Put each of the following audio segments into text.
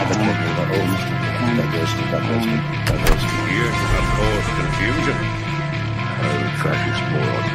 Years have caused confusion. Fascist moron.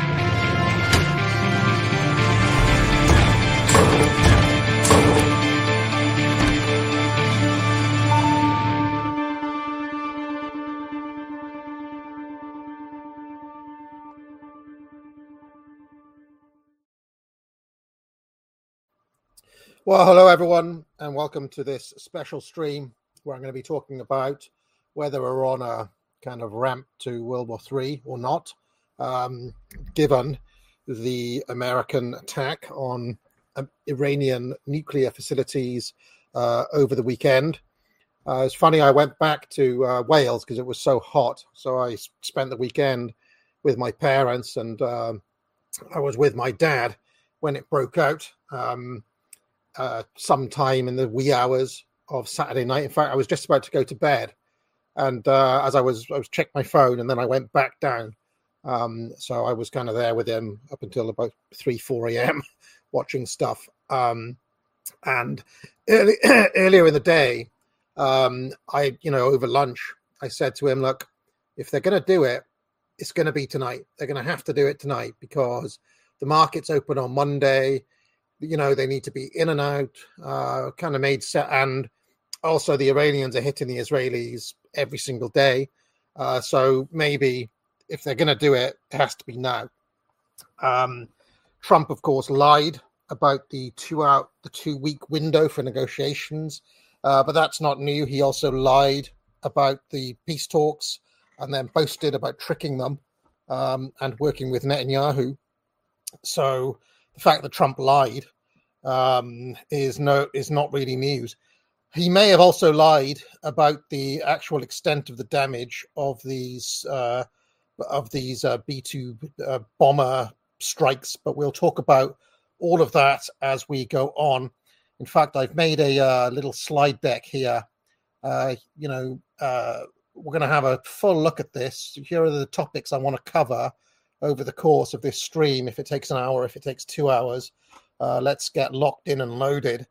Well, hello everyone, and welcome to this special stream where I'm going to be talking about whether we're on a kind of ramp to World War III or not, given the American attack on Iranian nuclear facilities over the weekend. It's funny, I went back to Wales because it was so hot, so I spent the weekend with my parents, and I was with my dad when it broke out. Sometime in the wee hours of Saturday night. In fact, I was just about to go to bed, and as I was checked my phone, and then I went back down. So I was kind of there with him up until about 3-4 a.m. watching stuff. And earlier in the day, I over lunch, I said to him, "Look, if they're going to do it, it's going to be tonight. They're going to have to do it tonight because the market's open on Monday. They need to be in and out, kind of made set. And also the Iranians are hitting the Israelis every single day. So maybe if they're going to do it, it has to be now." Trump, of course, lied about the 2-week window for negotiations. But that's not new. He also lied about the peace talks and then boasted about tricking them and working with Netanyahu. So the fact that Trump lied is not really news. He may have also lied about the actual extent of the damage of these B-2 bomber strikes, but we'll talk about all of that as we go on. In fact, I've made a little slide deck here. We're going to have a full look at this. Here are the topics I want to cover over the course of this stream. If it takes an hour, if it takes 2 hours, let's get locked in and loaded.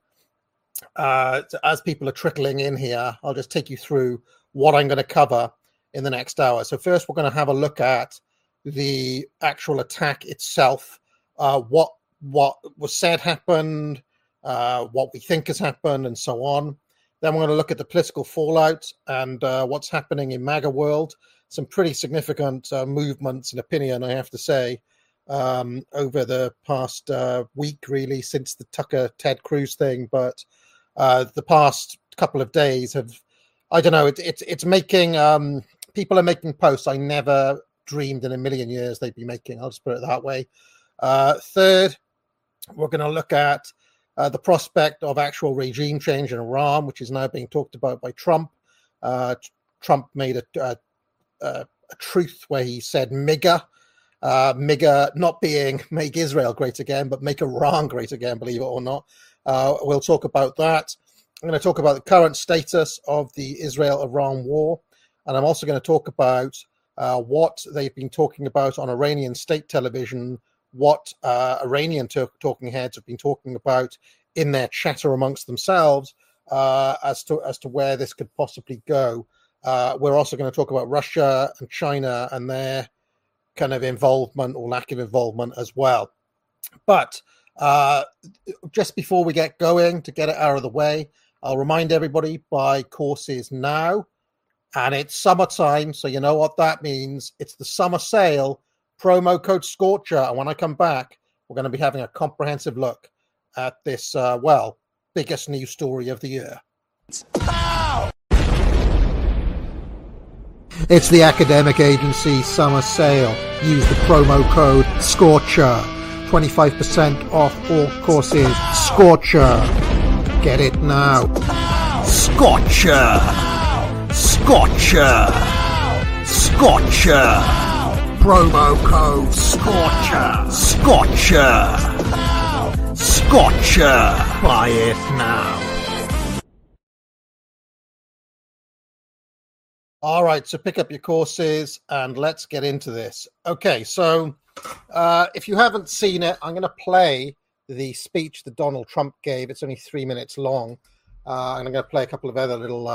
As people are trickling in here, I'll just take you through what I'm going to cover in the next hour. So first, we're going to have a look at the actual attack itself, what was said happened, what we think has happened, and so on. Then we're going to look at the political fallout and what's happening in MAGA world. Some pretty significant movements in opinion, I have to say, over the past week, really, since the Tucker Ted Cruz thing. But the past couple of days have, I don't know, it's making, people are making posts I never dreamed in a million years they'd be making. I'll just put it that way. Third, we're going to look at the prospect of actual regime change in Iran, which is now being talked about by Trump. Trump made a truth where he said MIGA, not being make Israel great again, but make Iran great again, believe it or not. We'll talk about that. I'm going to talk about the current status of the Israel-Iran war, and I'm also going to talk about what they've been talking about on Iranian state television, what Iranian talking heads have been talking about in their chatter amongst themselves as to where this could possibly go. We're also going to talk about Russia and China and their kind of involvement or lack of involvement as well. But just before we get going, to get it out of the way, I'll remind everybody, buy courses now. And it's summertime, so you know what that means. It's the summer sale, promo code Scorcher. And when I come back, we're going to be having a comprehensive look at this, biggest news story of the year. It's the Academic Agency Summer Sale. Use the promo code Scorcher. 25% off all courses. Scorcher. Get it now. Scorcher. Scorcher. Scorcher. Promo code Scorcher. Scorcher. Scorcher. Buy it now. All right, so pick up your courses and let's get into this. Okay, so if you haven't seen it, I'm going to play the speech that Donald Trump gave. It's only 3 minutes long. and I'm going to play a couple of other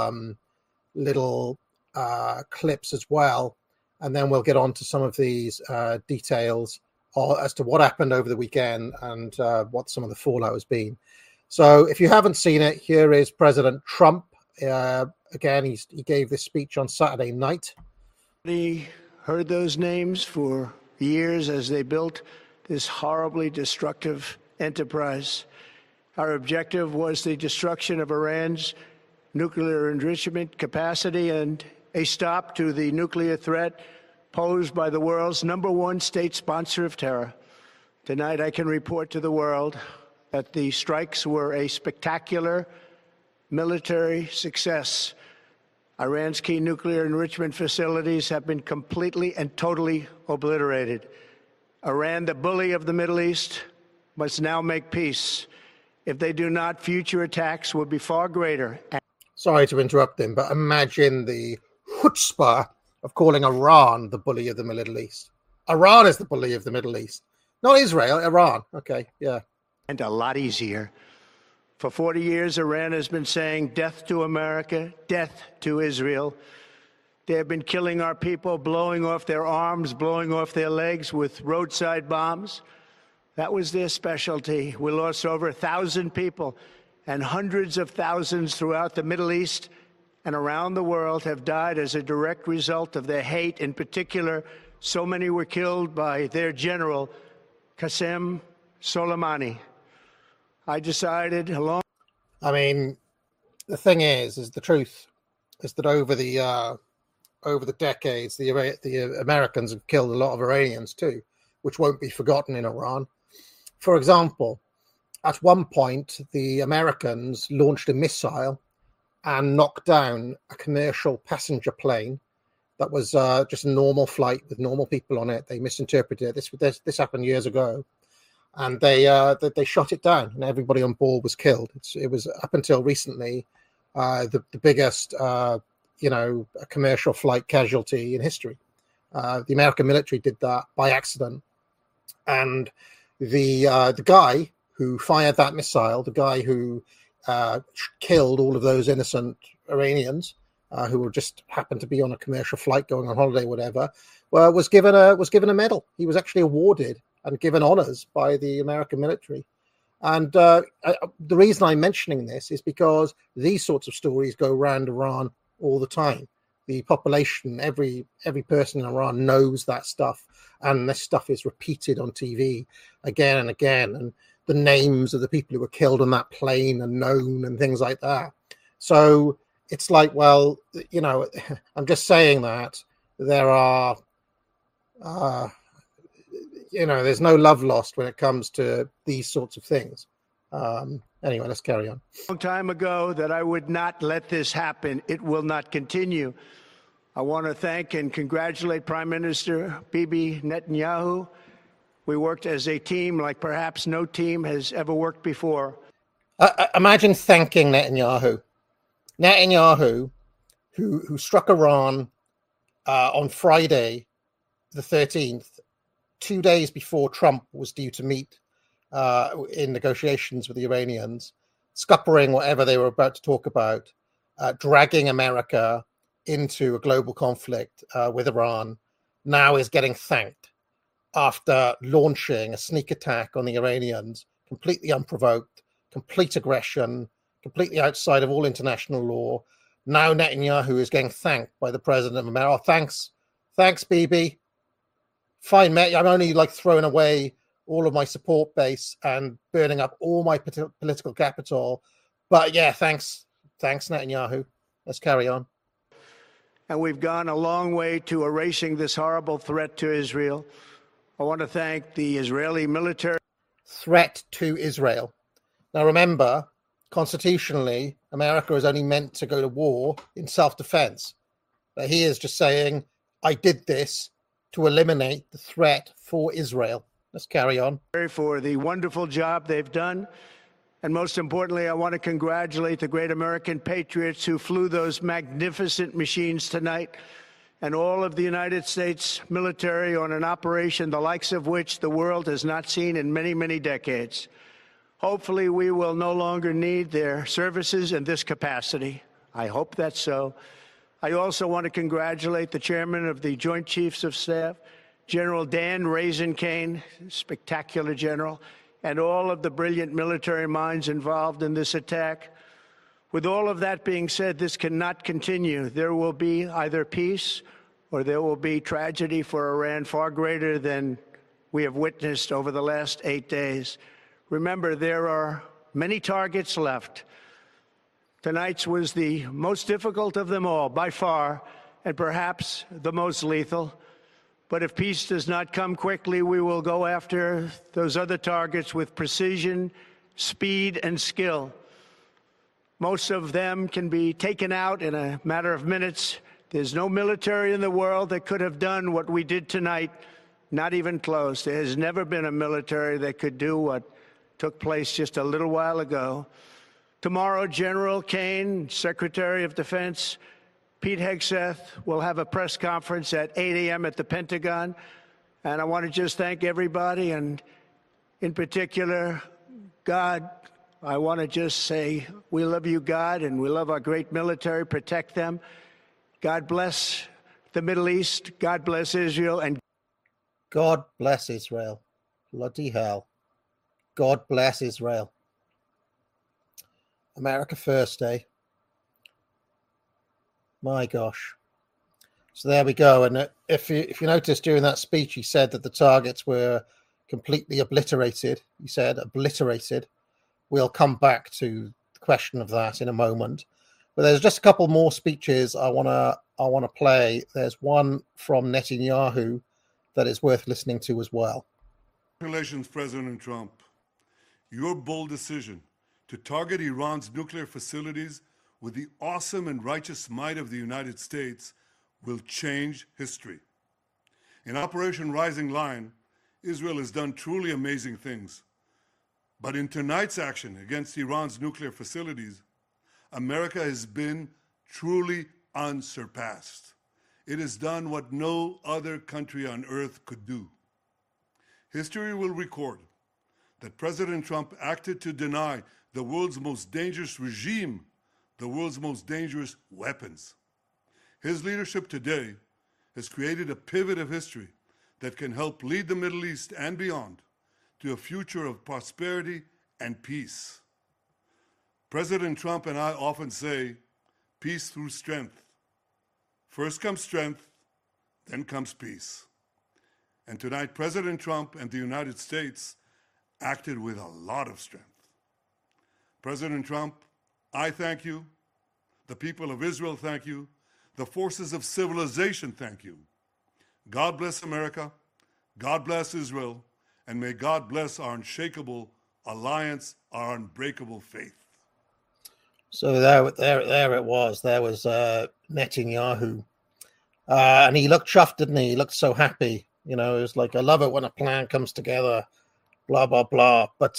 little clips as well, and then we'll get on to some of these details as to what happened over the weekend and what some of the fallout has been. So if you haven't seen it, here is President Trump. Again, he gave this speech on Saturday night. He heard those names for years as they built this horribly destructive enterprise. Our objective was the destruction of Iran's nuclear enrichment capacity and a stop to the nuclear threat posed by the world's #1 state sponsor of terror. Tonight, I can report to the world that the strikes were a spectacular military success. Iran's key nuclear enrichment facilities have been completely and totally obliterated. Iran, the bully of the Middle East, must now make peace. If they do not, future attacks will be far greater. Sorry to interrupt him, but imagine the chutzpah of calling Iran the bully of the Middle East. Iran is the bully of the Middle East. Not Israel, Iran. Okay, yeah. And a lot easier. For 40 years, Iran has been saying death to America, death to Israel. They have been killing our people, blowing off their arms, blowing off their legs with roadside bombs. That was their specialty. We lost over 1,000 people, and hundreds of thousands throughout the Middle East and around the world have died as a direct result of their hate. In particular, so many were killed by their general, Qasem Soleimani. I decided along. I mean, the thing is the truth is that over the decades, the Americans have killed a lot of Iranians too, which won't be forgotten in Iran. For example, at one point, the Americans launched a missile and knocked down a commercial passenger plane that was just a normal flight with normal people on it. They misinterpreted it. This happened years ago. And they shot it down, and everybody on board was killed. It was up until recently the biggest, a commercial flight casualty in history. The American military did that by accident, and the guy who fired that missile, the guy who killed all of those innocent Iranians who were just happened to be on a commercial flight going on holiday, whatever, was given a medal. He was actually awarded and given honors by the American military. And the reason I'm mentioning this is because these sorts of stories go around Iran all the time. The population, every person in Iran knows that stuff, and this stuff is repeated on TV again and again, and the names of the people who were killed on that plane are known and things like that. So it's like, well, I'm just saying that there are there's no love lost when it comes to these sorts of things. Anyway, let's carry on. A long time ago that I would not let this happen. It will not continue. I want to thank and congratulate Prime Minister Bibi Netanyahu. We worked as a team like perhaps no team has ever worked before. Imagine thanking Netanyahu. Netanyahu, who struck Iran on Friday the 13th, 2 days before Trump was due to meet in negotiations with the Iranians, scuppering whatever they were about to talk about, dragging America into a global conflict with Iran, now is getting thanked after launching a sneak attack on the Iranians, completely unprovoked, complete aggression, completely outside of all international law. Now Netanyahu is getting thanked by the president of America. Oh, thanks, Bibi. Fine, mate. I'm only throwing away all of my support base and burning up all my political capital. But yeah, thanks, Netanyahu. Let's carry on. And we've gone a long way to erasing this horrible threat to Israel. I want to thank the Israeli military. Threat to Israel. Now remember, constitutionally, America is only meant to go to war in self-defense. But he is just saying, I did this to eliminate the threat for Israel. Let's carry on. For the wonderful job they've done. And most importantly, I want to congratulate the great American patriots who flew those magnificent machines tonight, and all of the United States military on an operation the likes of which the world has not seen in many, many decades. Hopefully, we will no longer need their services in this capacity. I hope that's so. I also want to congratulate the chairman of the Joint Chiefs of Staff, General Dan Raisin Kane, spectacular general, and all of the brilliant military minds involved in this attack. With all of that being said, this cannot continue. There will be either peace or there will be tragedy for Iran far greater than we have witnessed over the last 8 days. Remember, there are many targets left. Tonight's was the most difficult of them all, by far, and perhaps the most lethal. But if peace does not come quickly, we will go after those other targets with precision, speed, and skill. Most of them can be taken out in a matter of minutes. There's no military in the world that could have done what we did tonight, not even close. There has never been a military that could do what took place just a little while ago. Tomorrow, General Kane, Secretary of Defense, Pete Hegseth will have a press conference at 8 a.m. at the Pentagon. And I want to just thank everybody, and in particular, God. I want to just say we love you, God, and we love our great military. Protect them. God bless the Middle East. God bless Israel. And God bless Israel. Bloody hell. God bless Israel. America first, eh? My gosh. So there we go. And if you notice during that speech, he said that the targets were completely obliterated. He said obliterated. We'll come back to the question of that in a moment. But there's just a couple more speeches I wanna play. There's one from Netanyahu that is worth listening to as well. Congratulations, President Trump. Your bold decision to target Iran's nuclear facilities with the awesome and righteous might of the United States will change history. In Operation Rising Lion, Israel has done truly amazing things. But in tonight's action against Iran's nuclear facilities, America has been truly unsurpassed. It has done what no other country on earth could do. History will record that President Trump acted to deny the world's most dangerous regime the world's most dangerous weapons. His leadership today has created a pivot of history that can help lead the Middle East and beyond to a future of prosperity and peace. President Trump and I often say, peace through strength. First comes strength, then comes peace. And tonight, President Trump and the United States acted with a lot of strength. President Trump, I thank you. The people of Israel thank you. The forces of civilization thank you. God bless America. God bless Israel. And may God bless our unshakable alliance, our unbreakable faith. So there it was. There was Netanyahu. And he looked chuffed, didn't he? He looked so happy. You know, it was like, I love it when a plan comes together, blah, blah, blah. But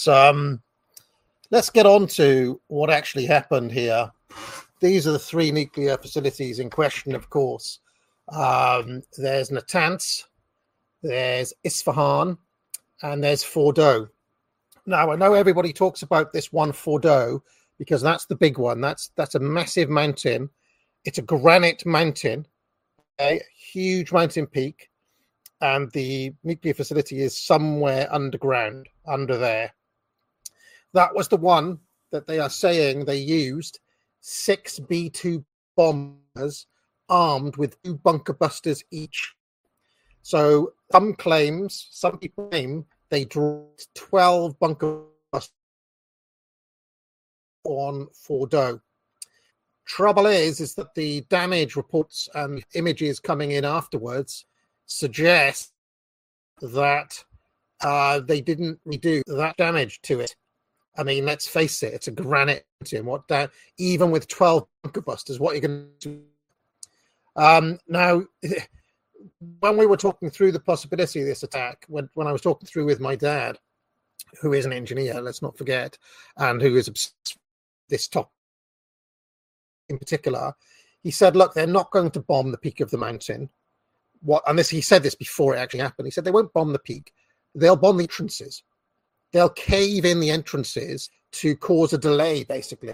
let's get on to what actually happened here. These are the three nuclear facilities in question, of course. There's Natanz, there's Isfahan, and there's Fordow. Now, I know everybody talks about this one Fordow because that's the big one. That's a massive mountain. It's a granite mountain, a huge mountain peak, and the nuclear facility is somewhere underground, under there. That was the one that they are saying they used 6 B-2 bombers armed with 2 bunker busters each. So some people claim they dropped 12 bunker busters on Fordow. Trouble is that the damage reports and images coming in afterwards suggest that they didn't redo that damage to it. I mean, let's face it, it's a granite mountain. Even with 12 bunker busters, what are you going to do? Now, when we were talking through the possibility of this attack, when I was talking through with my dad, who is an engineer, let's not forget, and who is obsessed with this topic in particular, he said, look, they're not going to bomb the peak of the mountain. He said this before it actually happened. He said they won't bomb the peak. They'll bomb the entrances. they'll cave in the entrances to cause a delay, basically.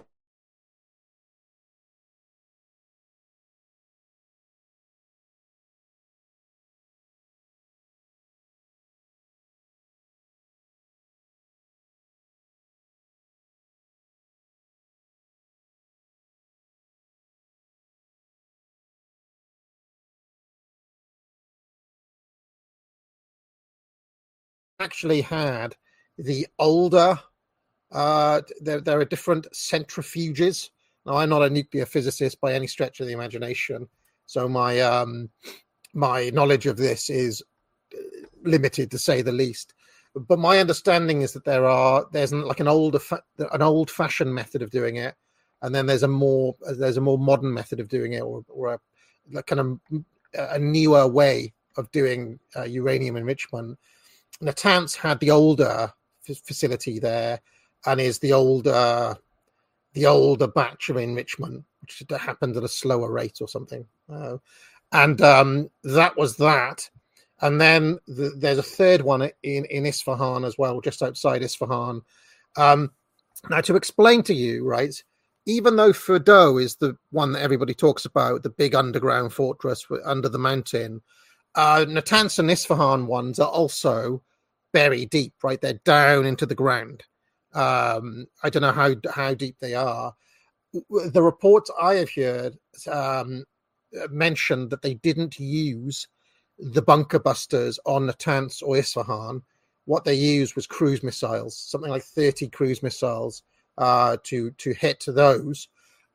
Actually had the older there are different centrifuges. Now, I'm not a nuclear physicist by any stretch of the imagination, so my my knowledge of this is limited, to say the least. But my understanding is that there's like an old-fashioned method of doing it, and then there's a more modern method of doing it, or a kind of a newer way of doing uranium enrichment. Natanz had the older facility there, and is the older batch of enrichment, which happened at a slower rate or something. And that was that. And then there's a third one in Isfahan as well, just outside Isfahan. Now, to explain to you, right, even though Fordow is the one that everybody talks about, the big underground fortress under the mountain, Natanz and Isfahan ones are also very deep, right? They're down into the ground. I don't know how deep they are. The reports I have heard mentioned that they didn't use the bunker busters on Natanz or Isfahan. What they used was cruise missiles, something like 30 cruise missiles to hit those.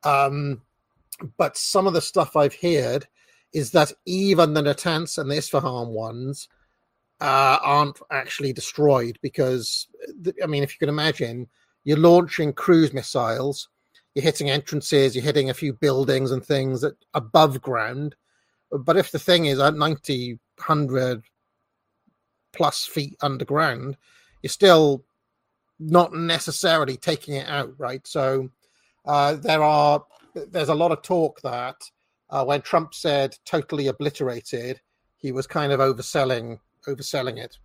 But some of the stuff I've heard is that even the Natanz and the Isfahan ones aren't actually destroyed, because, I mean, if you can imagine, you're launching cruise missiles, you're hitting entrances, you're hitting a few buildings and things above ground. But if the thing is at 90, 100 plus feet underground, you're still not necessarily taking it out, right? So there's a lot of talk that when Trump said totally obliterated, he was kind of overselling it.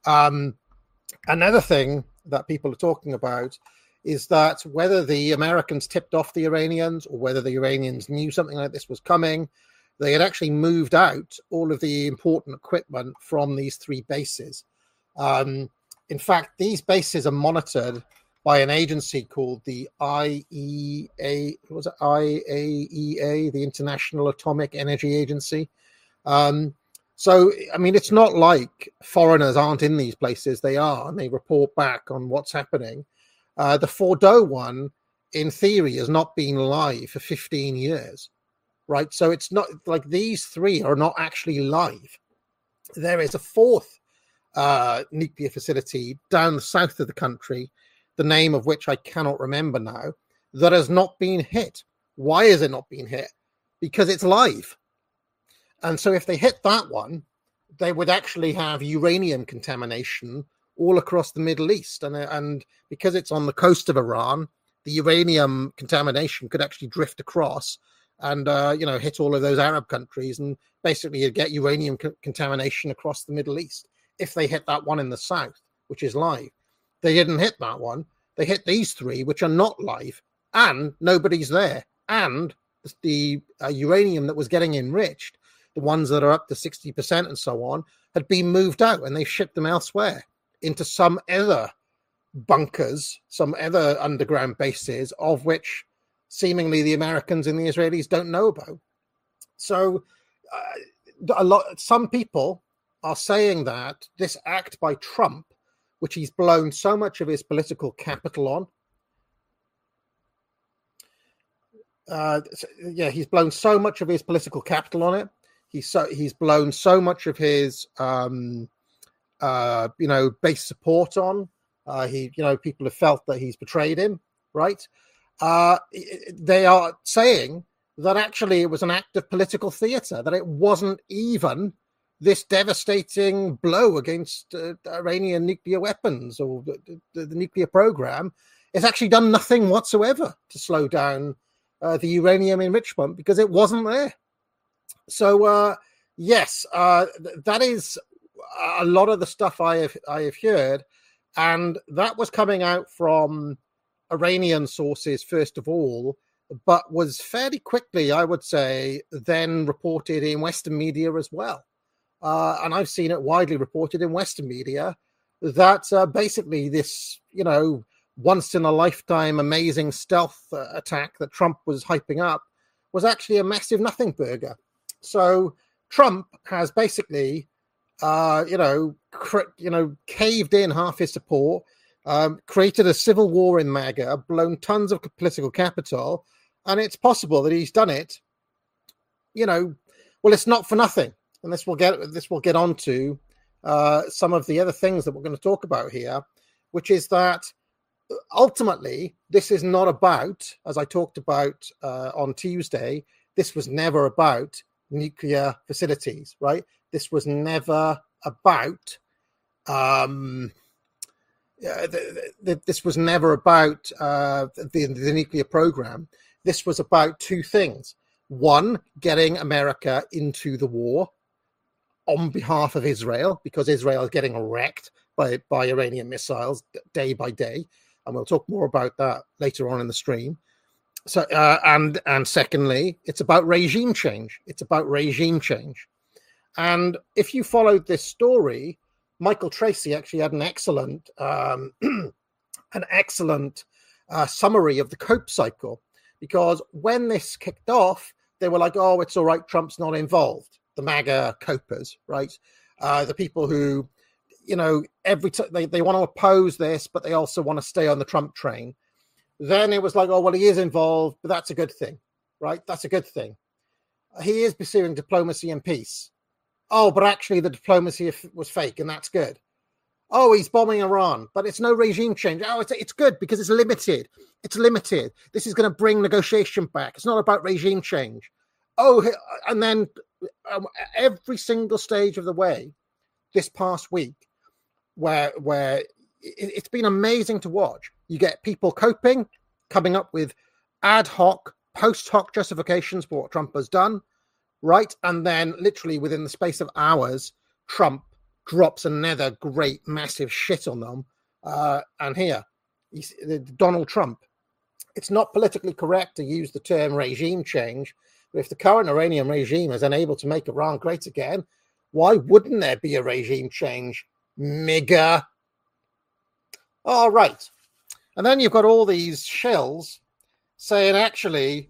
Another thing that people are talking about is that whether the Americans tipped off the Iranians or whether the Iranians knew something like this was coming, they had actually moved out all of the important equipment from these three bases. In fact, these bases are monitored by an agency called the IAEA, the International Atomic Energy Agency. So, I mean, it's not like foreigners aren't in these places. They are, and they report back on what's happening. The Fordow one, in theory, has not been live for 15 years, right? So it's not like these three are not actually live. There is a fourth nuclear facility down the south of the country, the name of which I cannot remember now, that has not been hit. Why is it not being hit? Because it's live. And so if they hit that one, they would actually have uranium contamination all across the Middle East. And because it's on the coast of Iran, the uranium contamination could actually drift across and, hit all of those Arab countries. And basically you'd get uranium contamination across the Middle East if they hit that one in the south, which is live. They didn't hit that one. They hit these three, which are not live, and nobody's there. And the uranium that was getting enriched, the ones that are up to 60% and so on, had been moved out, and they shipped them elsewhere into some other bunkers, some other underground bases, of which seemingly the Americans and the Israelis don't know about. So some people are saying that this act by Trump, which he's blown so much of his political capital on, he's blown so much of his political capital on it. He's blown so much of his, base support on. People have felt that he's betrayed him, right? They are saying that actually it was an act of political theater, that it wasn't even this devastating blow against Iranian nuclear weapons or the nuclear program. It's actually done nothing whatsoever to slow down the uranium enrichment because it wasn't there. So, yes, that is a lot of the stuff I have heard. And that was coming out from Iranian sources, first of all, but was fairly quickly, I would say, then reported in Western media as well. And I've seen it widely reported in Western media that basically this, once in a lifetime amazing stealth attack that Trump was hyping up was actually a massive nothing burger. So Trump has basically, caved in half his support, created a civil war in MAGA, blown tons of political capital, and it's possible that he's done it. It's not for nothing, and this will get on to some of the other things that we're going to talk about here, which is that ultimately this is not about, as I talked about on Tuesday, this was never about nuclear facilities, right? This was never about this was never about the nuclear program. This was about two things. One, getting America into the war on behalf of Israel, because Israel is getting wrecked by Iranian missiles day by day. And we'll talk more about that later on in the stream. So, and secondly, it's about regime change. It's about regime change. And if you followed this story, Michael Tracy actually had an excellent summary of the COPE cycle, because when this kicked off, they were like, "Oh, it's all right. Trump's not involved." The MAGA copers, right? The people who, every time they want to oppose this, but they also want to stay on the Trump train. Then it was like, "Oh, well, he is involved, but that's a good thing, right? That's a good thing. He is pursuing diplomacy and peace. Oh, but actually the diplomacy was fake, and that's good. Oh, he's bombing Iran, but it's no regime change. Oh, it's good because it's limited. It's limited. This is going to bring negotiation back. It's not about regime change. Oh, and then every single stage of the way this past week, where it's been amazing to watch. You get people coping, coming up with ad hoc, post hoc justifications for what Trump has done, right? And then literally within the space of hours, Trump drops another great, massive shit on them. And here, Donald Trump. It's not politically correct to use the term regime change, but if the current Iranian regime is unable to make Iran great again, why wouldn't there be a regime change? MIGA. All right. And then you've got all these shells saying, actually,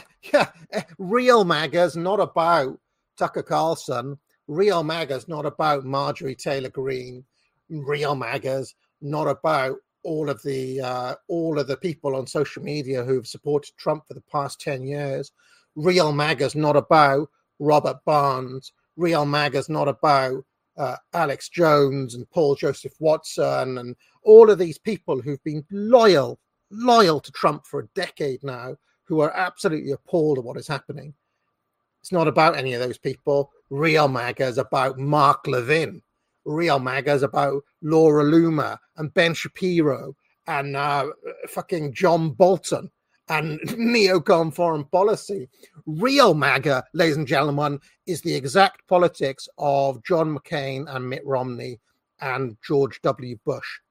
real MAGA's not about Tucker Carlson. Real MAGA's not about Marjorie Taylor Greene. Real MAGA's not about all of the people on social media who've supported Trump for the past 10 years. Real MAGA's not about Robert Barnes. Real MAGA's not about Alex Jones and Paul Joseph Watson and all of these people who've been loyal to Trump for a decade now, who are absolutely appalled at what is happening. It's not about any of those people. Real MAGA is about Mark Levin. Real MAGA is about Laura Loomer and Ben Shapiro and fucking John Bolton and neocon foreign policy. Real MAGA, ladies and gentlemen, is the exact politics of John McCain and Mitt Romney and George W. Bush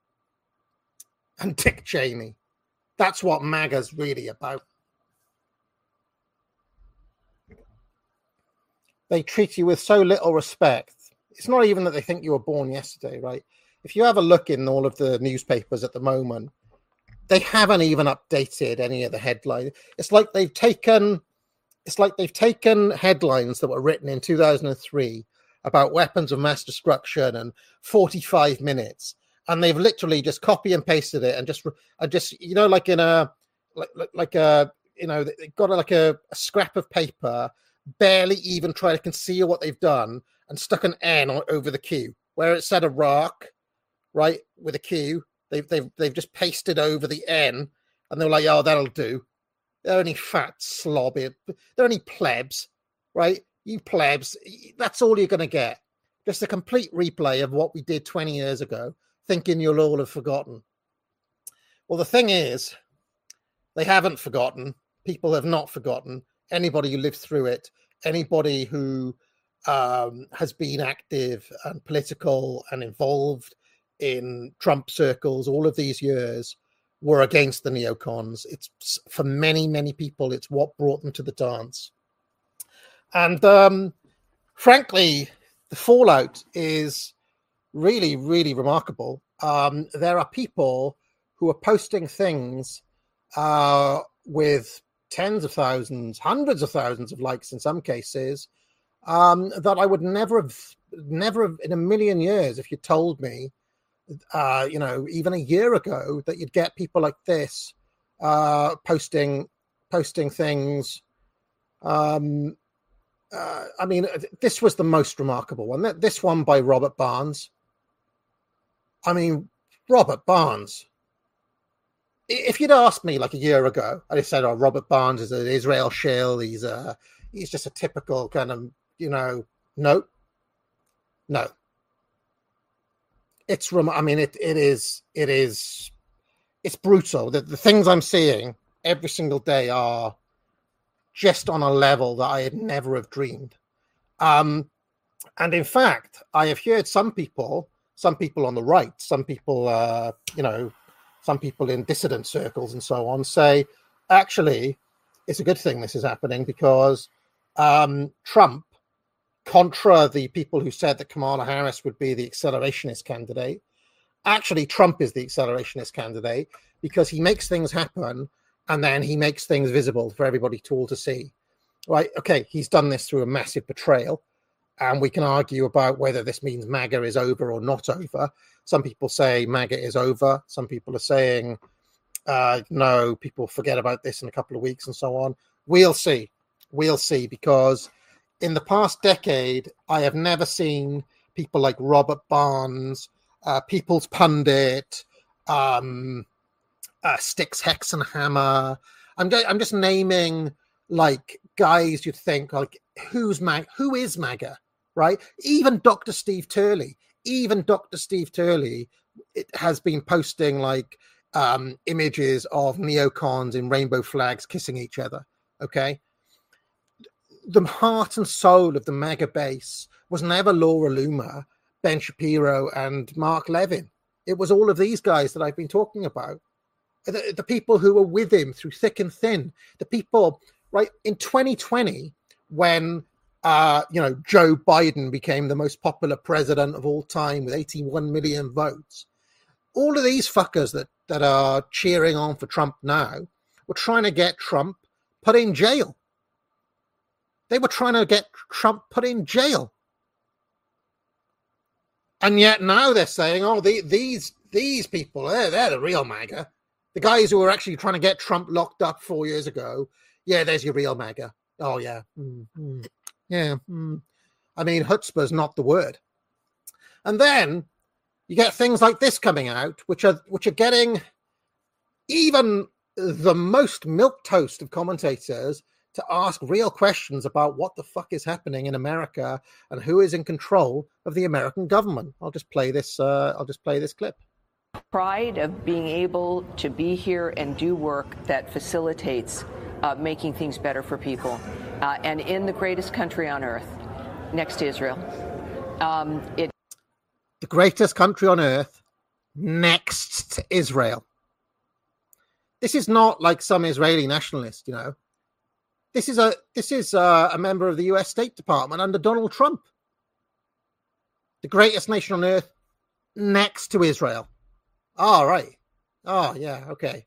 and Dick Cheney. That's what MAGA's really about. They treat you with so little respect. It's not even that they think you were born yesterday, right? If you have a look in all of the newspapers at the moment, they haven't even updated any of the headlines. It's like they've taken headlines that were written in 2003 about weapons of mass destruction and 45 minutes, and they've literally just copy and pasted it and just like in a they've got like a scrap of paper, barely even try to conceal what they've done, and stuck an N over the Q where it said Iraq, right, with a Q. They've just pasted over the N, and they're like, "Oh, that'll do." They're only fat slob. They're only plebs, right? You plebs. That's all you're going to get. Just a complete replay of what we did 20 years ago, thinking you'll all have forgotten. Well, the thing is, they haven't forgotten. People have not forgotten. Anybody who lived through it, anybody who has been active and political and involved in Trump circles all of these years were against the neocons. It's, for many, many people, it's what brought them to the dance. And frankly, the fallout is really, really remarkable. There are people who are posting things with tens of thousands, hundreds of thousands of likes in some cases, that I would never have in a million years, if you told me, even a year ago, that you'd get people like this posting things. This was the most remarkable one. This one by Robert Barnes. I mean, Robert Barnes. If you'd asked me like a year ago, I'd have said, "Oh, Robert Barnes is an Israel shill. He's just a typical kind of, no." It's brutal. The things I'm seeing every single day are just on a level that I had never have dreamed. And in fact, I have heard some people on the right, some people in dissident circles and so on say, actually, it's a good thing this is happening because Trump, contra the people who said that Kamala Harris would be the accelerationist candidate, actually Trump is the accelerationist candidate because he makes things happen and then he makes things visible for everybody to all to see. Right? Okay, he's done this through a massive betrayal, and we can argue about whether this means MAGA is over or not over. Some people say MAGA is over. Some people are saying, no, people forget about this in a couple of weeks and so on. We'll see, because in the past decade, I have never seen people like Robert Barnes, People's Pundit, Styx Hexenhammer. I'm just naming like guys you'd think like who is MAGA, right? Even Dr. Steve Turley. It has been posting like images of neocons in rainbow flags kissing each other. Okay. The heart and soul of the MAGA base was never Laura Loomer, Ben Shapiro, and Mark Levin. It was all of these guys that I've been talking about. The people who were with him through thick and thin. The people, right, in 2020, when Joe Biden became the most popular president of all time with 81 million votes. All of these fuckers that are cheering on for Trump now were trying to get Trump put in jail. They were trying to get Trump put in jail. And yet now they're saying, oh, these people, they're the real MAGA. The guys who were actually trying to get Trump locked up 4 years ago, yeah, there's your real MAGA. Oh, yeah. Yeah. I mean, chutzpah is not the word. And then you get things like this coming out, which are getting even the most milquetoast of commentators to ask real questions about what the fuck is happening in America and who is in control of the American government. I'll just play this clip. Pride of being able to be here and do work that facilitates making things better for people. And in the greatest country on earth, next to Israel. The greatest country on earth, next to Israel. This is not like some Israeli nationalist, This is a member of the U.S. State Department under Donald Trump. The greatest nation on earth, next to Israel. All right. Oh, yeah. Okay.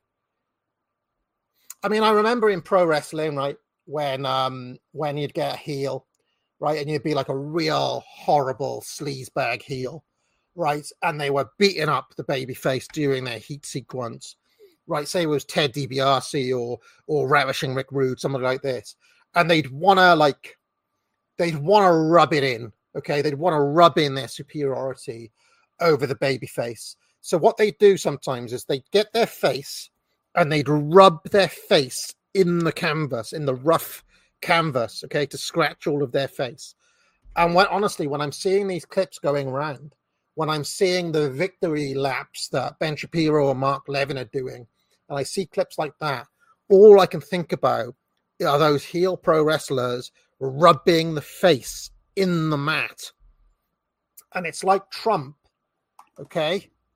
I mean, I remember in pro wrestling, right, when you'd get a heel, right, and you'd be like a real horrible sleazebag heel, right, and they were beating up the babyface during their heat sequence, right, say it was Ted DiBiase or Ravishing Rick Rude, something like this, and they'd want to rub it in, okay, they'd want to rub in their superiority over the babyface. So what they do sometimes is they'd get their face and they'd rub their face in the canvas, in the rough canvas, okay, to scratch all of their face. And when I'm seeing these clips going around, when I'm seeing the victory laps that Ben Shapiro or Mark Levin are doing, and I see clips like that, all I can think about are those heel pro wrestlers rubbing the face in the mat. And it's like Trump, okay?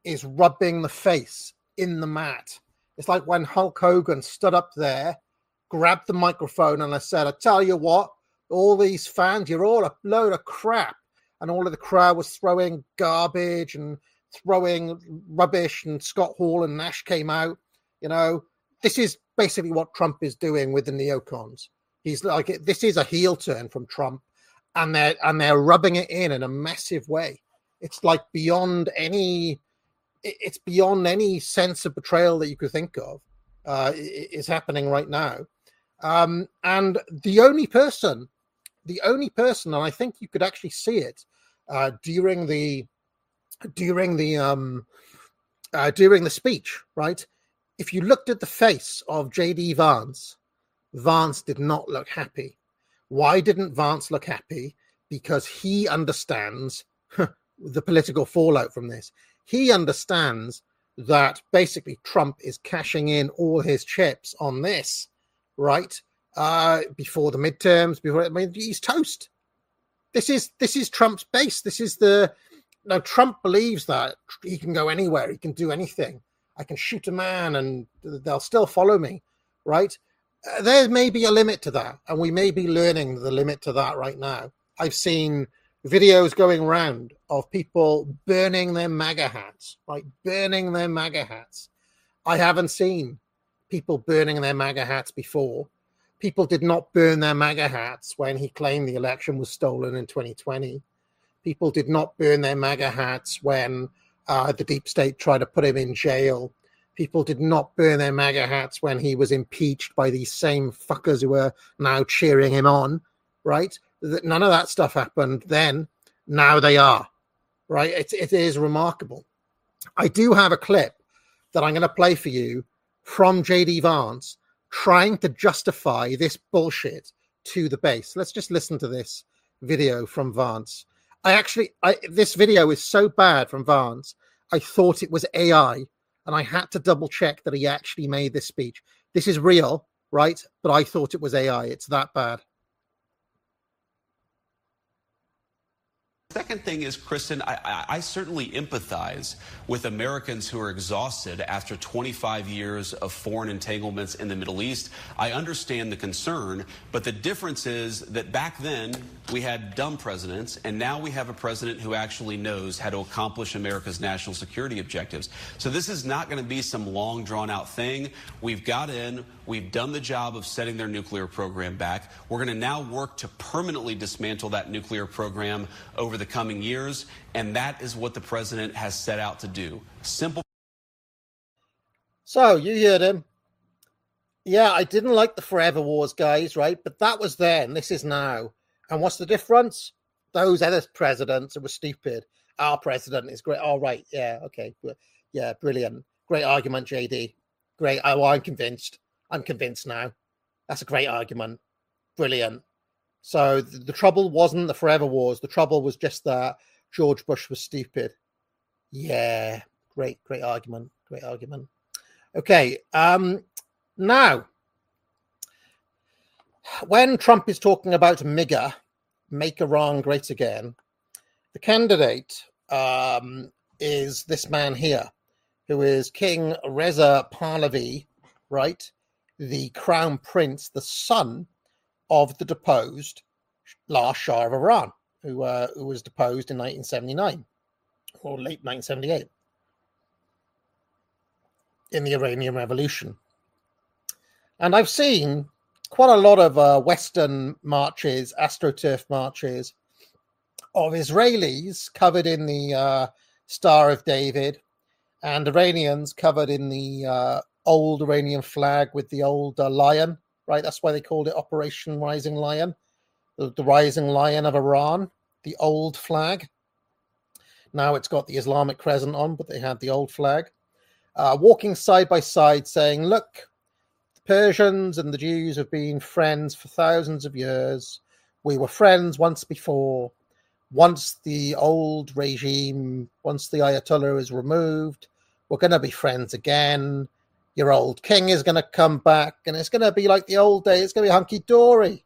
is rubbing the face in the mat. It's like when Hulk Hogan stood up there, grabbed the microphone, and I said, I tell you what, all these fans, you're all a load of crap. And all of the crowd was throwing garbage and throwing rubbish, and Scott Hall and Nash came out. You know, this is basically what Trump is doing with the neocons. He's like, this is a heel turn from Trump, and they're rubbing it in a massive way. It's like beyond any sense of betrayal that you could think of. Is happening right now. And the only person, and I think you could actually see it during the speech, right? If you looked at the face of J.D. Vance, Vance did not look happy. Why didn't Vance look happy? Because he understands the political fallout from this. He understands that basically Trump is cashing in all his chips on this, right? Before the midterms, he's toast. This is Trump's base. Trump believes that he can go anywhere, he can do anything. I can shoot a man and they'll still follow me, right? There may be a limit to that, and we may be learning the limit to that right now. I've seen videos going around of people burning their MAGA hats, right? Burning their MAGA hats. I haven't seen people burning their MAGA hats before. People did not burn their MAGA hats when he claimed the election was stolen in 2020. People did not burn their MAGA hats when the deep state tried to put him in jail. People did not burn their MAGA hats when he was impeached by these same fuckers who are now cheering him on, right? None of that stuff happened then. Now they are, right? It is remarkable. I do have a clip that I'm going to play for you from J.D. Vance trying to justify this bullshit to the base. Let's just listen to this video from Vance. This video is so bad from Vance, I thought it was AI, and I had to double check that he actually made this speech. This is real, right? But I thought it was AI. It's that bad. Second thing is, Kristen, I certainly empathize with Americans who are exhausted after 25 years of foreign entanglements in the Middle East. I understand the concern, but the difference is that back then we had dumb presidents, and now we have a president who actually knows how to accomplish America's national security objectives. So this is not going to be some long, drawn-out thing. We've got in. We've done the job of setting their nuclear program back. We're going to now work to permanently dismantle that nuclear program over the coming years, and that is what the president has set out to do. Simple. So you heard him. Yeah, I didn't like the Forever Wars, guys, right? But that was then. This is now. And what's the difference? Those other presidents were stupid. Our president is great. All right. Yeah. Okay. Yeah. Brilliant. Great argument, JD. Great. I'm convinced. I'm convinced now. That's a great argument. Brilliant. So the trouble wasn't the Forever Wars. The trouble was just that George Bush was stupid. Yeah. Great argument. Great argument. Okay. Now, when Trump is talking about MIGA, Make Iran Great Again, the candidate is this man here, who is King Reza Pahlavi, right? The crown prince, the son of the deposed last Shah of Iran, who was deposed in 1979 or late 1978 in the Iranian Revolution. And I've seen quite a lot of Western marches, AstroTurf marches of Israelis covered in the Star of David and Iranians covered in the old Iranian flag with the old lion, right? That's why they called it Operation Rising Lion, the Rising Lion of Iran, the old flag. Now it's got the Islamic crescent on, but they had the old flag. Walking side by side saying, look, the Persians and the Jews have been friends for thousands of years. We were friends once before. Once the old regime, once the Ayatollah is removed, we're going to be friends again. Your old king is going to come back, and it's going to be like the old days. It's going to be hunky-dory.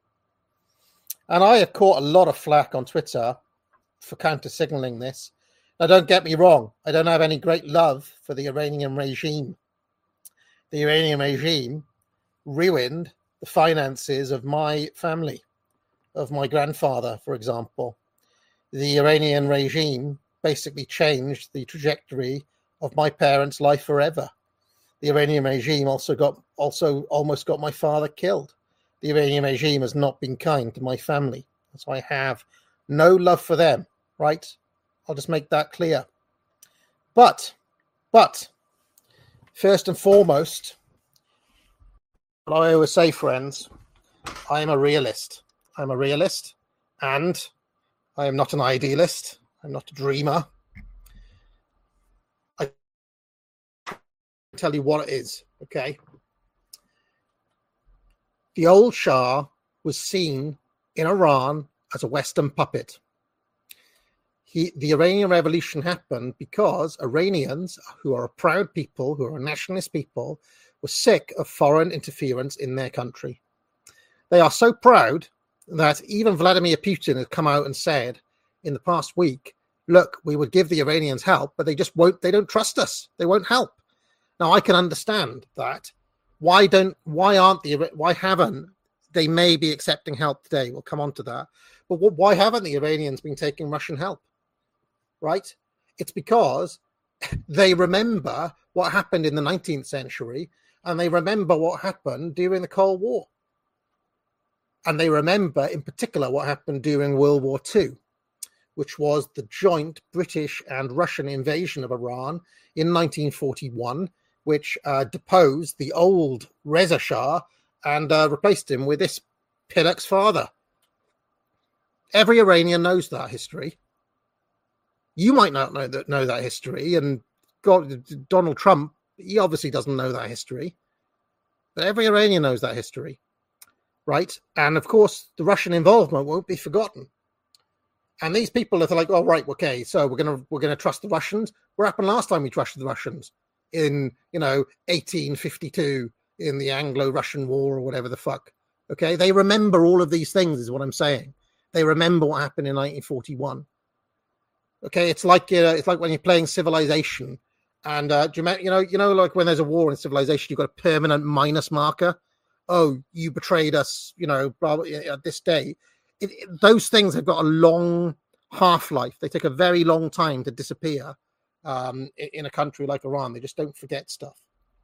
And I have caught a lot of flack on Twitter for counter-signaling this. Now, don't get me wrong. I don't have any great love for the Iranian regime. The Iranian regime ruined the finances of my family, of my grandfather, for example. The Iranian regime basically changed the trajectory of my parents' life forever. The Iranian regime also almost got my father killed. The Iranian regime has not been kind to my family. So I have no love for them, right? I'll just make that clear. But first and foremost, what I always say, friends, I am a realist. I'm a realist, and I am not an idealist. I'm not a dreamer. I tell you what it is, okay? The old Shah was seen in Iran as a Western puppet. The Iranian Revolution happened because Iranians, who are a proud people, who are a nationalist people, were sick of foreign interference in their country. They are so proud that even Vladimir Putin has come out and said in the past week, look, we would give the Iranians help, but they don't trust us. They won't help. Now, I can understand that. Why haven't they may be accepting help today? We'll come on to that. But why haven't the Iranians been taking Russian help? Right? It's because they remember what happened in the 19th century, and they remember what happened during the Cold War. And they remember in particular what happened during World War II, which was the joint British and Russian invasion of Iran in 1941, which deposed the old Reza Shah and replaced him with this Pillock's father. Every Iranian knows that history. You might not know that history, and Donald Trump, he obviously doesn't know that history, but every Iranian knows that history, right? And of course, the Russian involvement won't be forgotten. And these people are like, "Oh, right, okay, so we're gonna trust the Russians." What happened last time we trusted the Russians? In 1852 in the Anglo-Russian War or whatever the fuck. Okay, they remember all of these things, is what I'm saying. They remember what happened in 1941. Okay, it's like when you're playing Civilization, and do you know, like when there's a war in Civilization, you've got a permanent minus marker. Oh, you betrayed us, at this day. Those things have got a long half-life. They take a very long time to disappear. In a country like Iran, they just don't forget stuff.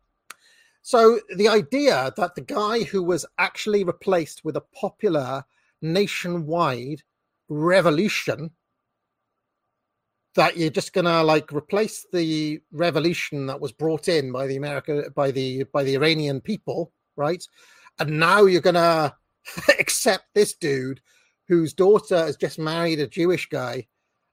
So the idea that the guy who was actually replaced with a popular nationwide revolution, that you're just gonna replace the revolution that was brought in by the Iranian people, right? And now you're gonna accept this dude whose daughter has just married a Jewish guy,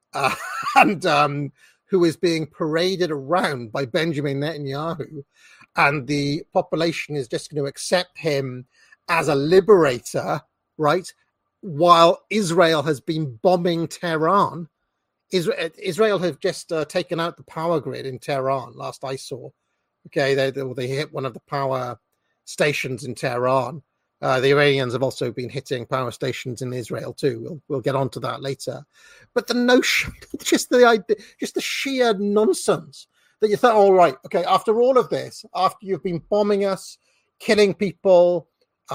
and who is being paraded around by Benjamin Netanyahu, and the population is just going to accept him as a liberator, right? While Israel has been bombing Tehran. Israel have just taken out the power grid in Tehran, last I saw. Okay, they hit one of the power stations in Tehran. The Iranians have also been hitting power stations in Israel too. We'll get onto that later. But the notion, just the idea, just the sheer nonsense that you thought, all right, okay, after all of this, after you've been bombing us, killing people,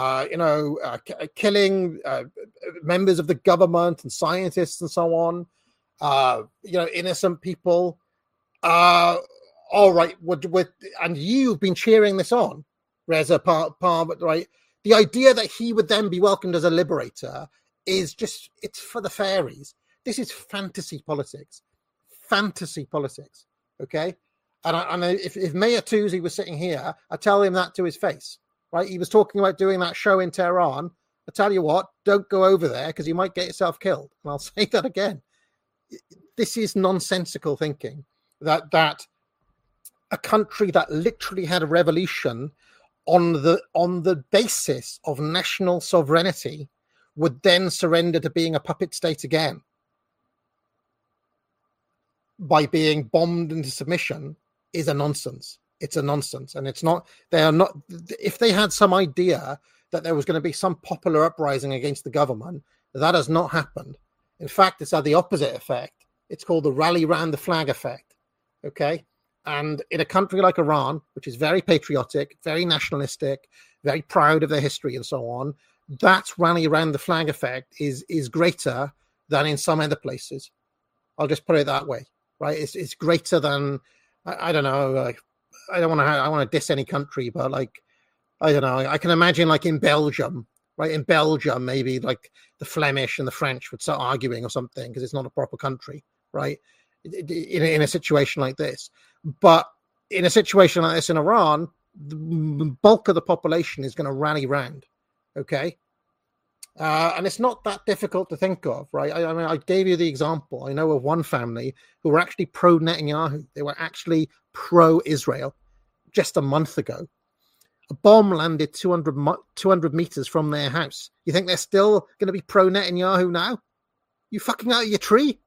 killing members of the government and scientists and so on, innocent people, all right, and you've been cheering this on, Reza Parvati, right? The idea that he would then be welcomed as a liberator is just, it's for the fairies. This is fantasy politics. Fantasy politics, okay? And if Mayor Touzi was sitting here, I'd tell him that to his face, right? He was talking about doing that show in Tehran. I tell you what, don't go over there because you might get yourself killed. And I'll say that again. This is nonsensical thinking that a country that literally had a revolution on the basis of national sovereignty would then surrender to being a puppet state again by being bombed into submission is a nonsense. It's a nonsense. And it's not, they are not, if they had some idea that there was going to be some popular uprising against the government, that has not happened. In fact, it's had the opposite effect. It's called the rally round the flag effect. Okay. And in a country like Iran, which is very patriotic, very nationalistic, very proud of their history and so on, that rally around the flag effect is greater than in some other places. I'll just put it that way, right? It's greater than, I don't know, I want to diss any country, but like, I don't know, I can imagine like in Belgium, right? In Belgium, maybe like the Flemish and the French would start arguing or something because it's not a proper country, right? In a situation like this. But in a situation like this in Iran, the bulk of the population is going to rally round, okay? And it's not that difficult to think of, right? I mean, I gave you the example. I know of one family who were actually pro-Netanyahu. They were actually pro-Israel just a month ago. A bomb landed 200 meters from their house. You think they're still going to be pro-Netanyahu now? You fucking out of your tree?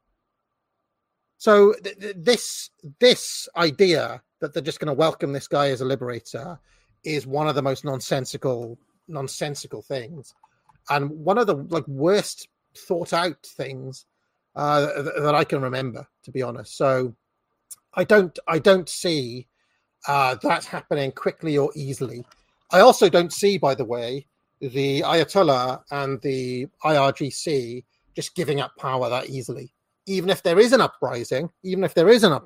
So this idea that they're just going to welcome this guy as a liberator is one of the most nonsensical things, and one of the like worst thought out things that I can remember, to be honest. So I don't see that happening quickly or easily. I also don't see, by the way, the Ayatollah and the IRGC just giving up power that easily. Even if there is an uprising, which I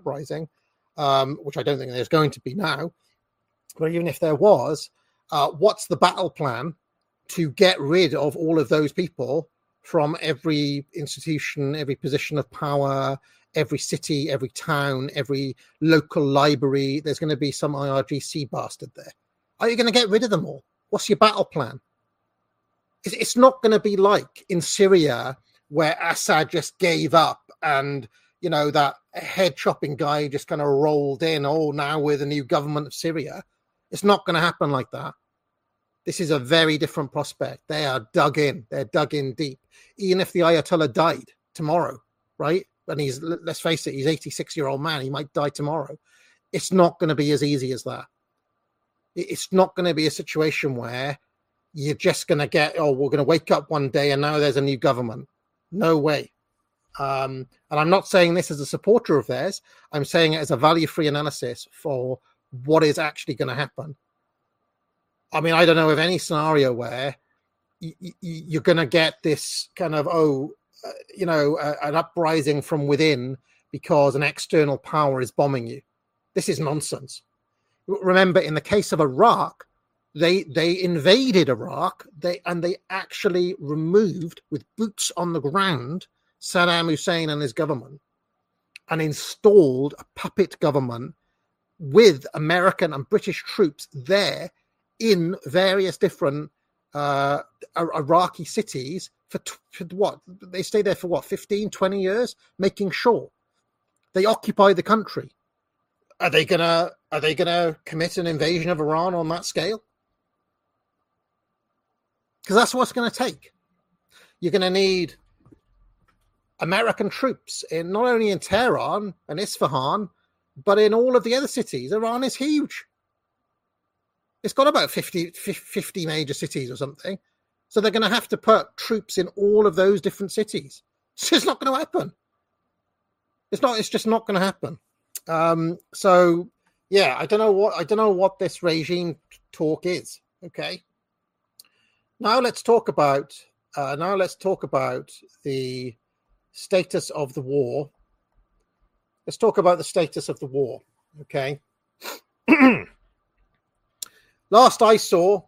don't think there's going to be now, but even if there was, what's the battle plan to get rid of all of those people from every institution, every position of power, every city, every town, every local library? There's going to be some IRGC bastard there. Are you going to get rid of them all? What's your battle plan? It's not going to be like in Syria, where Assad just gave up and, you know, that head chopping guy just kind of rolled in, oh, now we're the new government of Syria. It's not going to happen like that. This is a very different prospect. They are dug in. They're dug in deep. Even if the Ayatollah died tomorrow, right? And let's face it, he's an 86-year-old man. He might die tomorrow. It's not going to be as easy as that. It's not going to be a situation where you're just going to get, oh, we're going to wake up one day and now there's a new government. No way. And I'm not saying this as a supporter of theirs. I'm saying it as a value-free analysis for what is actually going to happen. I mean, I don't know of any scenario where you're going to get this kind of, an uprising from within because an external power is bombing you. This is nonsense. Remember, in the case of Iraq, they invaded Iraq, they actually removed, with boots on the ground, Saddam Hussein and his government, and installed a puppet government with American and British troops there in various different Iraqi cities for what? They stayed there for what, 15, 20 years, making sure they occupy the country. Are they gonna commit an invasion of Iran on that scale? Because that's what it's going to take. You're going to need American troops in not only in Tehran and Isfahan, but in all of the other cities. Iran is huge. It's got about 50 major cities or something. So they're going to have to put troops in all of those different cities. It's just not going to happen. It's just not going to happen. So yeah, I don't know what this regime talk is. Okay. Now let's talk about the status of the war. Let's talk about the status of the war. Okay. Last I saw,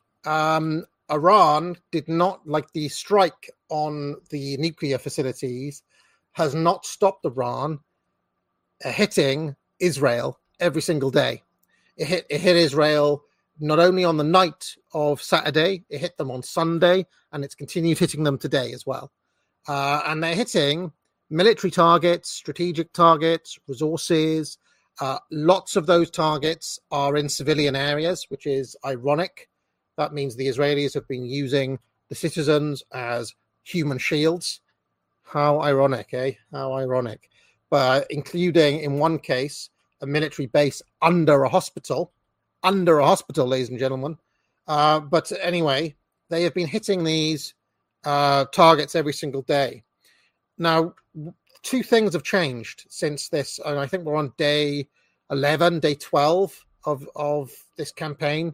Iran did not, like the strike on the nuclear facilities, has not stopped Iran hitting Israel every single day. It hit Israel not only on the night of Saturday, it hit them on Sunday, and it's continued hitting them today as well. And they're hitting military targets, strategic targets, resources. Lots of those targets are in civilian areas, which is ironic. That means the Israelis have been using the citizens as human shields. How ironic, eh? How ironic. But including, in one case, a military base under a hospital, ladies and gentlemen. But anyway, they have been hitting these targets every single day. Now, two things have changed since this, and I think we're on day 11, day 12 of this campaign,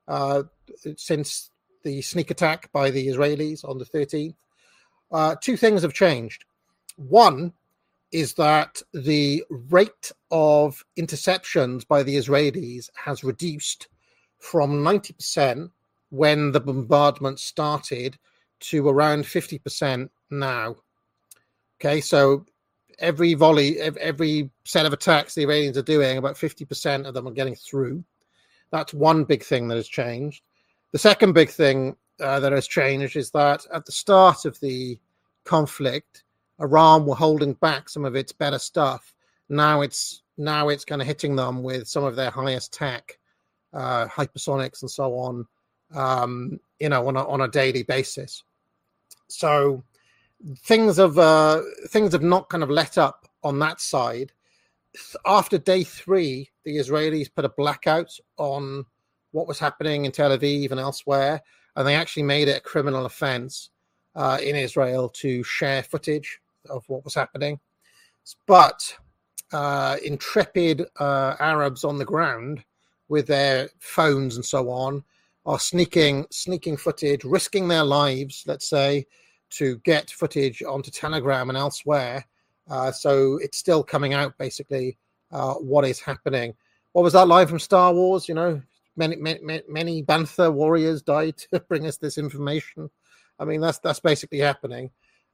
since the sneak attack by the Israelis on the 13th. Two things have changed. One is that the rate of interceptions by the Israelis has reduced from 90% when the bombardment started to around 50% now. Okay, so every volley, every set of attacks the Iranians are doing, about 50% of them are getting through. That's one big thing that has changed. The second big thing that has changed is that at the start of the conflict, Iran were holding back some of its better stuff. Now it's kind of hitting them with some of their highest tech, hypersonics and so on, on a daily basis. So things have not kind of let up on that side. After day 3, the Israelis put a blackout on what was happening in Tel Aviv and elsewhere, and they actually made it a criminal offense in Israel to share footage of what was happening. But intrepid Arabs on the ground with their phones and so on are sneaking footage, risking their lives, let's say, to get footage onto Telegram and elsewhere. So it's still coming out, basically, what is happening. What was that line from Star Wars? Many Bantha warriors died to bring us this information. I mean, that's basically happening.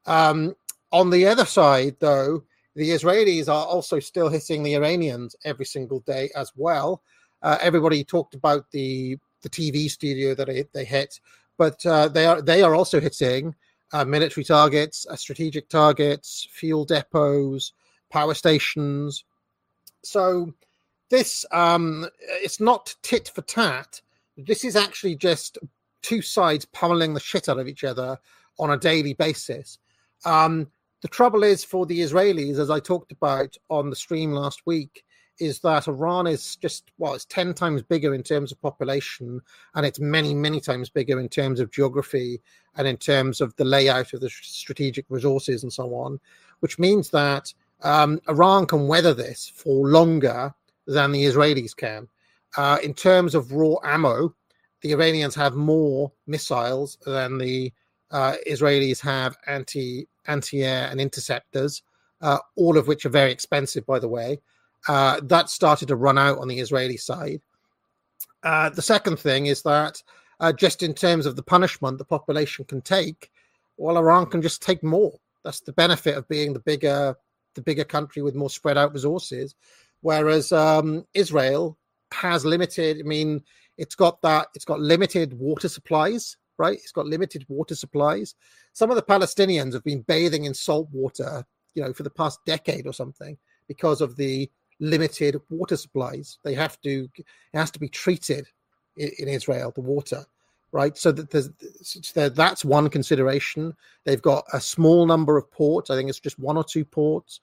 On the other side, though, the Israelis are also still hitting the Iranians every single day as well. Everybody talked about the TV studio that they hit, but they are also hitting military targets, strategic targets, fuel depots, power stations. So this it's not tit for tat. This is actually just two sides pummeling the shit out of each other on a daily basis. The trouble is for the Israelis, as I talked about on the stream last week, is that Iran is just, it's 10 times bigger in terms of population, and it's many, many times bigger in terms of geography and in terms of the layout of the strategic resources and so on, which means that Iran can weather this for longer than the Israelis can. In terms of raw ammo, the Iranians have more missiles than the Israelis have anti-air and interceptors, all of which are very expensive, by the way. That started to run out on the Israeli side. The second thing is that just in terms of the punishment the population can take, Iran can just take more. That's the benefit of being the bigger country with more spread out resources. Whereas Israel has limited. I mean, it's got limited water supplies, right? It's got limited water supplies. Some of the Palestinians have been bathing in salt water, for the past decade or something, because of the limited water supplies. It has to be treated in Israel, the water, right? So that that's one consideration. They've got a small number of ports. I think it's just 1 or 2 ports.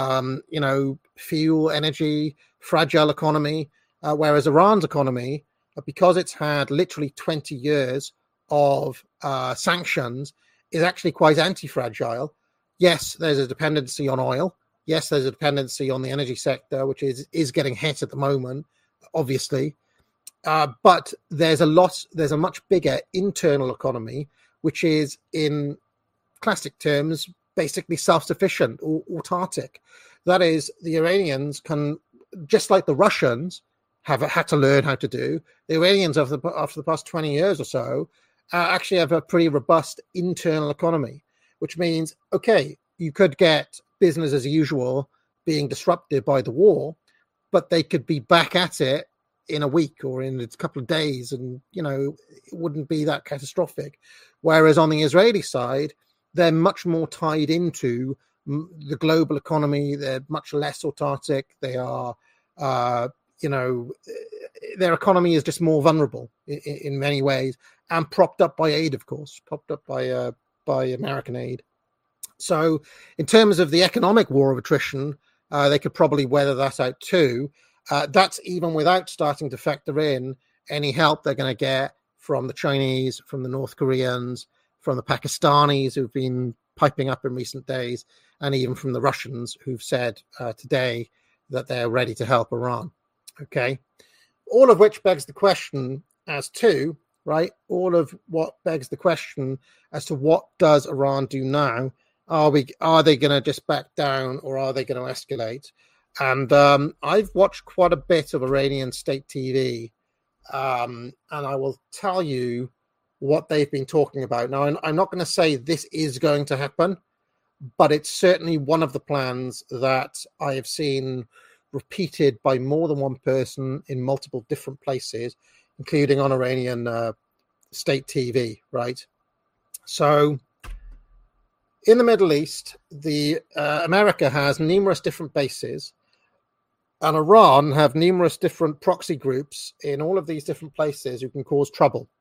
Fuel, energy, fragile economy. Whereas Iran's economy, because it's had literally 20 years of sanctions, is actually quite anti-fragile. Yes, there's a dependency on oil. Yes, there's a dependency on the energy sector, which is getting hit at the moment, obviously. But there's a much bigger internal economy, which is, in classic terms, basically self-sufficient or autarkic. That is, the Iranians can, just like the Russians have had to learn how to do, the Iranians after the past 20 years or so actually have a pretty robust internal economy, which means, okay, you could get business as usual being disrupted by the war, but they could be back at it in a week or in a couple of days, and it wouldn't be that catastrophic. Whereas on the Israeli side, they're much more tied into the global economy. They're much less autarkic. They are, their economy is just more vulnerable in many ways, and propped up by aid, of course, propped up by American aid. So in terms of the economic war of attrition, they could probably weather that out too. That's even without starting to factor in any help they're going to get from the Chinese, from the North Koreans, from the Pakistanis who've been piping up in recent days, and even from the Russians who've said today that they're ready to help Iran. Okay, all of which begs the question as to, right, all of what begs the question as to what does Iran do now? Are they going to just back down, or are they going to escalate? And I've watched quite a bit of Iranian state TV, and I will tell you what they've been talking about. Now, I'm not going to say this is going to happen, but it's certainly one of the plans that I have seen repeated by more than one person in multiple different places, including on Iranian state TV, right? So in the Middle East, America has numerous different bases, and Iran have numerous different proxy groups in all of these different places who can cause trouble.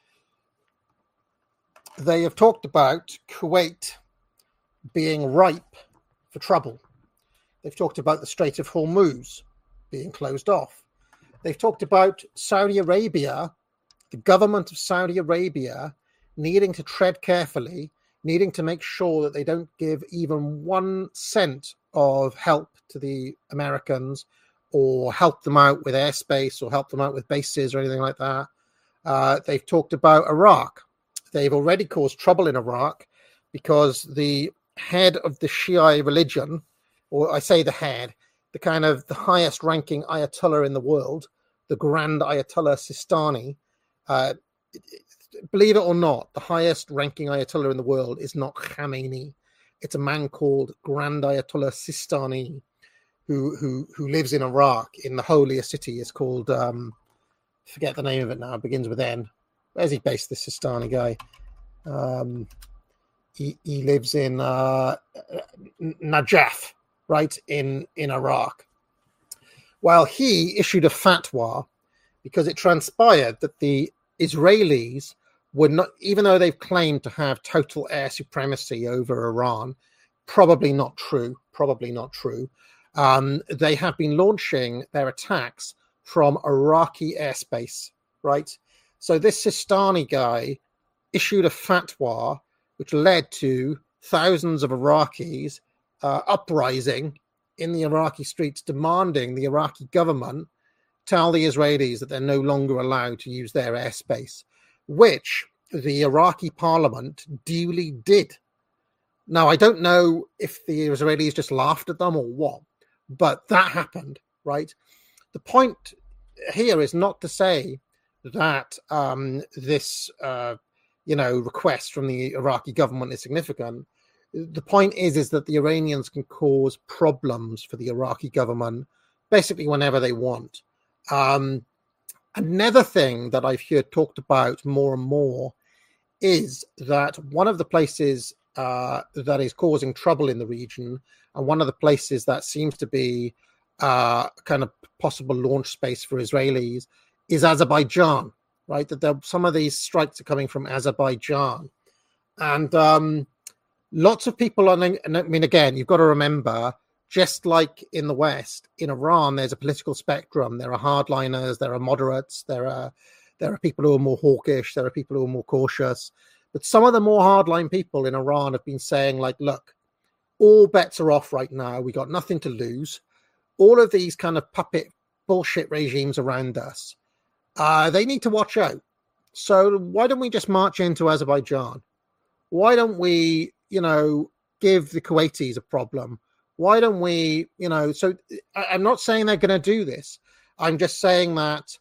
They have talked about Kuwait being ripe for trouble. They've talked about the Strait of Hormuz being closed off. They've talked about Saudi Arabia, the government of Saudi Arabia, needing to tread carefully, needing to make sure that they don't give even 1 cent of help to the Americans, or help them out with airspace, or help them out with bases or anything like that. They've talked about Iraq. They've already caused trouble in Iraq because the head of the Shia religion, or I say the head, the highest ranking Ayatollah in the world, the Grand Ayatollah Sistani, believe it or not, the highest ranking Ayatollah in the world is not Khamenei. It's a man called Grand Ayatollah Sistani, who lives in Iraq, in the holiest city. It's called, forget the name of it now, it begins with N. Where's he based, this Sistani guy? He lives in Najaf, right, in Iraq. Well, he issued a fatwa because it transpired that the Israelis would not, even though they've claimed to have total air supremacy over Iran, probably not true. They have been launching their attacks from Iraqi airspace, right? So this Sistani guy issued a fatwa which led to thousands of Iraqis uprising in the Iraqi streets, demanding the Iraqi government tell the Israelis that they're no longer allowed to use their airspace, which the Iraqi parliament duly did. Now, I don't know if the Israelis just laughed at them or what, but that happened, right? The point here is not to say that this request from the Iraqi government is significant. The point is that the Iranians can cause problems for the Iraqi government basically whenever they want. Another thing that I've heard talked about more and more is that one of the places that is causing trouble in the region, and one of the places that seems to be kind of possible launch space for Israelis, is Azerbaijan, right? That some of these strikes are coming from Azerbaijan. And lots of people, I mean, again, you've got to remember, just like in the West, in Iran, there's a political spectrum. There are hardliners, there are moderates, there are people who are more hawkish, there are people who are more cautious. But some of the more hardline people in Iran have been saying, like, look, all bets are off right now. We got nothing to lose. All of these kind of puppet bullshit regimes around us, they need to watch out. So why don't we just march into Azerbaijan? Why don't we, give the Kuwaitis a problem? Why don't we, so I'm not saying they're going to do this. I'm just saying that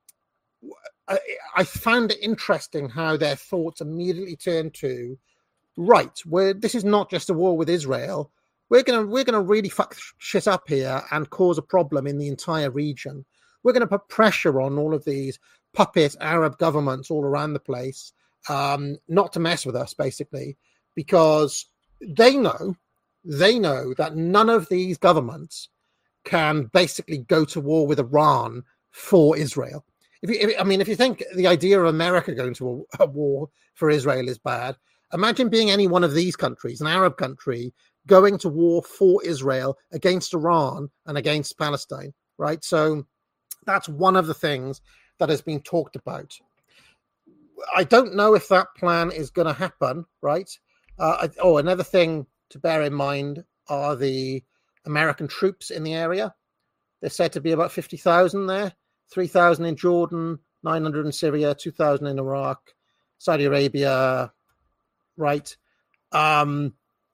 I found it interesting how their thoughts immediately turned to, right, this is not just a war with Israel. We're gonna really fuck shit up here and cause a problem in the entire region. We're going to put pressure on all of these puppet Arab governments all around the place, not to mess with us, basically, because they know that none of these governments can basically go to war with Iran for Israel. If you think the idea of America going to a war for Israel is bad, imagine being any one of these countries, an Arab country, going to war for Israel against Iran and against Palestine, right? So that's one of the things that has been talked about. I don't know if that plan is going to happen, right? Another thing to bear in mind are the American troops in the area. They're said to be about 50,000 there, 3,000 in Jordan, 900 in Syria, 2,000 in Iraq, Saudi Arabia, right? And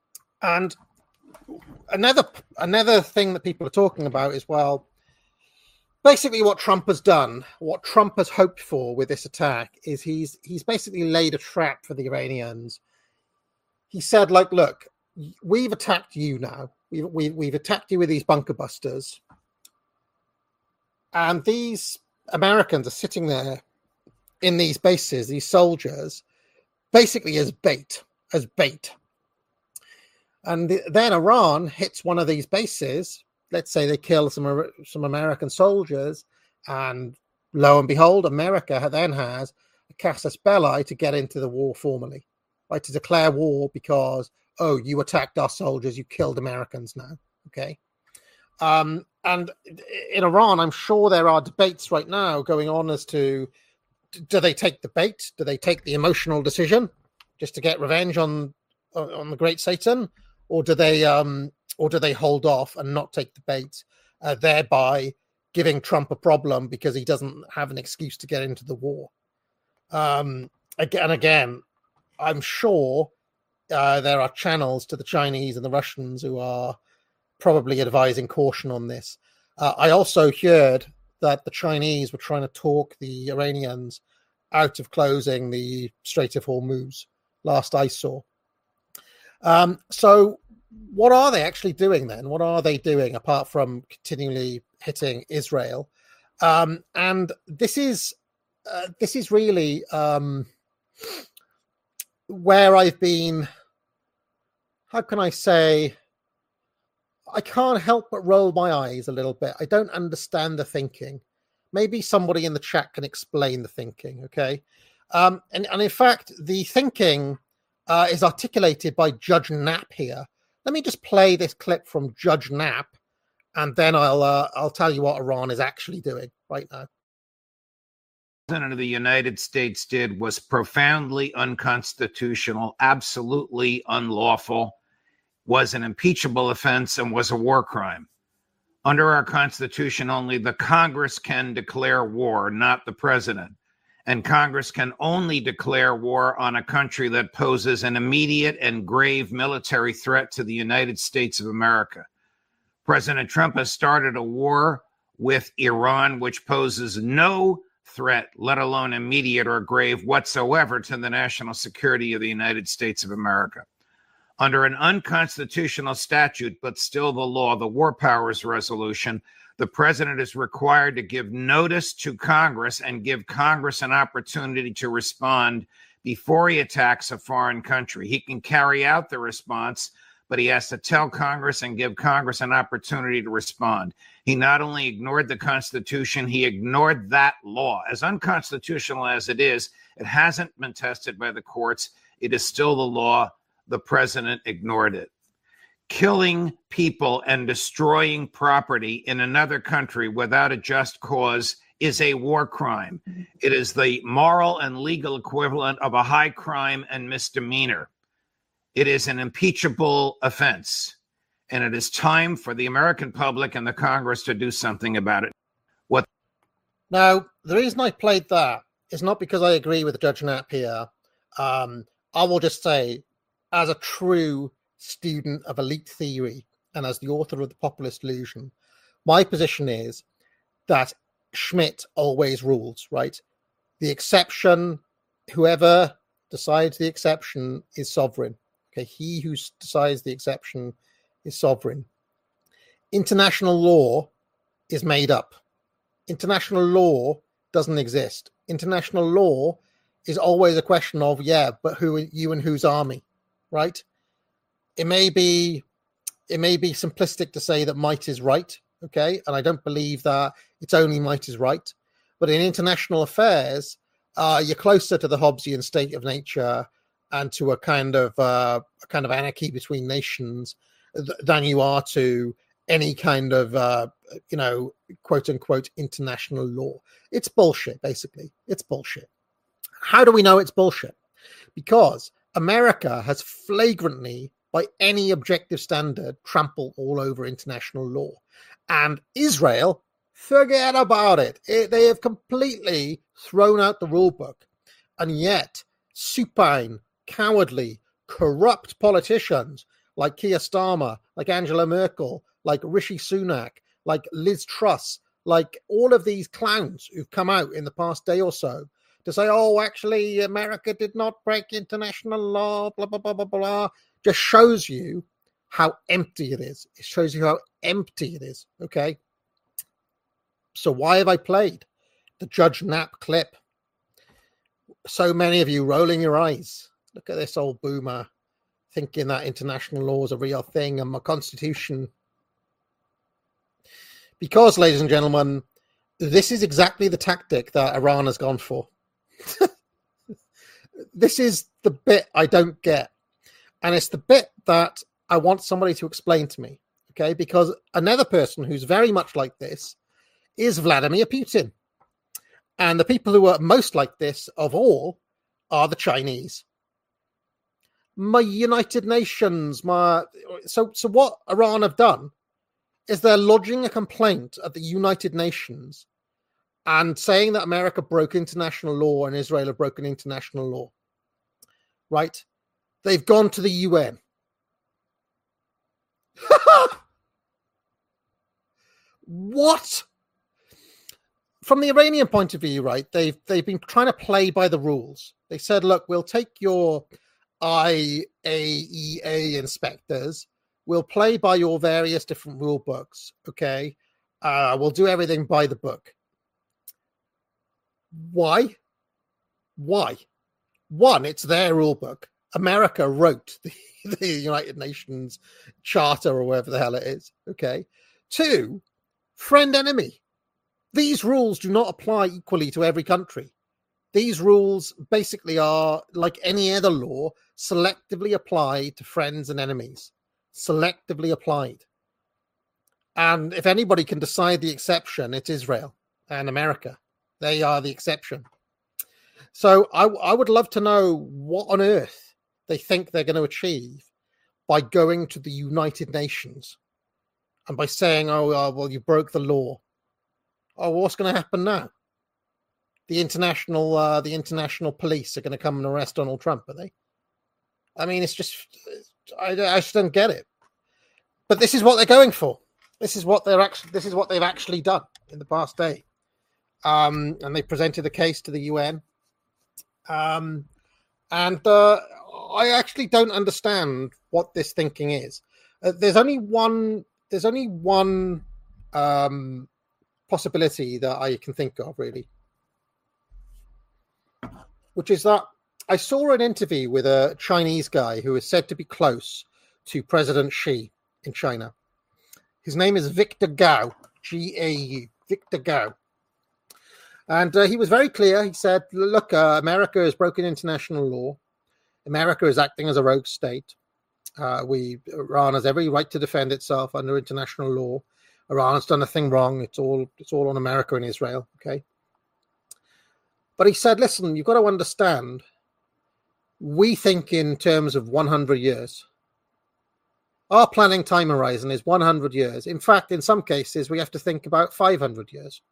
another thing that people are talking about is, well, basically what Trump has done, what Trump has hoped for with this attack is he's basically laid a trap for the Iranians. He said, like, look, we've attacked you now. We've attacked you with these bunker busters. And these Americans are sitting there in these bases, these soldiers, basically as bait. And then Iran hits one of these bases. Let's say they kill some American soldiers, and lo and behold, America then has a casus belli to get into the war formally, right? To declare war because, oh, you attacked our soldiers, you killed Americans now, okay? And in Iran, I'm sure there are debates right now going on as to, do they take the bait? Do they take the emotional decision just to get revenge on the great Satan? Or do they hold off and not take the bait, thereby giving Trump a problem because he doesn't have an excuse to get into the war? Again, I'm sure there are channels to the Chinese and the Russians who are probably advising caution on this. I also heard that the Chinese were trying to talk the Iranians out of closing the Strait of Hormuz, last I saw. So what are they actually doing then? What are they doing apart from continually hitting Israel? And this is really where I've been, how can I say, I can't help but roll my eyes a little bit. I don't understand the thinking. Maybe somebody in the chat can explain the thinking, okay? And in fact, the thinking is articulated by Judge Knapp here. Let me just play this clip from Judge Knapp, and then I'll tell you what Iran is actually doing right now. The President of the United States did was profoundly unconstitutional, absolutely unlawful, was an impeachable offense, and was a war crime. Under our Constitution, only the Congress can declare war, not the President. And Congress can only declare war on a country that poses an immediate and grave military threat to the United States of America. President Trump has started a war with Iran, which poses no threat, let alone immediate or grave whatsoever, to the national security of the United States of America. Under an unconstitutional statute, but still the law, the War Powers Resolution, the president is required to give notice to Congress and give Congress an opportunity to respond before he attacks a foreign country. He can carry out the response, but he has to tell Congress and give Congress an opportunity to respond. He not only ignored the Constitution, he ignored that law. As unconstitutional as it is, it hasn't been tested by the courts. It is still the law. The president ignored it. Killing people and destroying property in another country without a just cause is a war crime. It is the moral and legal equivalent of a high crime and misdemeanor. It is an impeachable offense. And it is time for the American public and the Congress to do something about it. Now, the reason I played that is not because I agree with Judge Knapp here. I will just say, as a true student of elite theory and as the author of The Populist Illusion, my position is that Schmitt always rules, right? The exception, whoever decides the exception is sovereign. Okay, he who decides the exception is sovereign. International law is made up. International law doesn't exist. International law is always a question of, yeah, but who are you and whose army, right? It may be simplistic to say that might is right, okay? And I don't believe that it's only might is right. But in international affairs, you're closer to the Hobbesian state of nature and to a kind of anarchy between nations than you are to any kind of quote unquote international law. It's bullshit, basically. It's bullshit. How do we know it's bullshit? Because America has flagrantly, by any objective standard, trampled all over international law. And Israel, forget about it. They have completely thrown out the rule book. And yet, supine, cowardly, corrupt politicians like Keir Starmer, like Angela Merkel, like Rishi Sunak, like Liz Truss, like all of these clowns who've come out in the past day or so to say, oh, actually, America did not break international law, blah, blah, blah, blah, blah, just shows you how empty it is. It shows you how empty it is, okay? So why have I played the Judge Knapp clip? So many of you rolling your eyes. Look at this old boomer thinking that international law is a real thing and my constitution. Because, ladies and gentlemen, this is exactly the tactic that Iran has gone for. This is the bit I don't get. And it's the bit that I want somebody to explain to me, okay? Because another person who's very much like this is Vladimir Putin. And the people who are most like this of all are the Chinese. My United Nations, so what Iran have done is they're lodging a complaint at the United Nations and saying that America broke international law and Israel have broken international law, right? They've gone to the UN. What? From the Iranian point of view, right, they've been trying to play by the rules. They said, look, we'll take your IAEA inspectors. We'll play by your various different rule books, okay? We'll do everything by the book. Why? One, it's their rule book. America wrote the United Nations Charter or whatever the hell it is, okay? Two, friend enemy. These rules do not apply equally to every country. These rules basically are, like any other law, selectively applied to friends and enemies. Selectively applied. And if anybody can decide the exception, it's Israel and America. They are the exception. So I would love to know what on earth they think they're going to achieve by going to the United Nations and by saying, well, you broke the law. Oh, what's going to happen now? The international police are going to come and arrest Donald Trump, are they? I mean, it's just, I just don't get it. But this is what they're going for. This is what they've actually done in the past day. And they presented the case to the UN. And I actually don't understand what this thinking is. There's only one possibility that I can think of, really, which is that I saw an interview with a Chinese guy who is said to be close to President Xi in China. His name is Victor Gao, G-A-U, Victor Gao. And he was very clear. He said, look, America has broken international law. America is acting as a rogue state. Iran has every right to defend itself under international law. Iran has done nothing wrong. It's all on America and Israel, okay? But he said, listen, you've got to understand, we think in terms of 100 years. Our planning time horizon is 100 years. In fact, in some cases, we have to think about 500 years.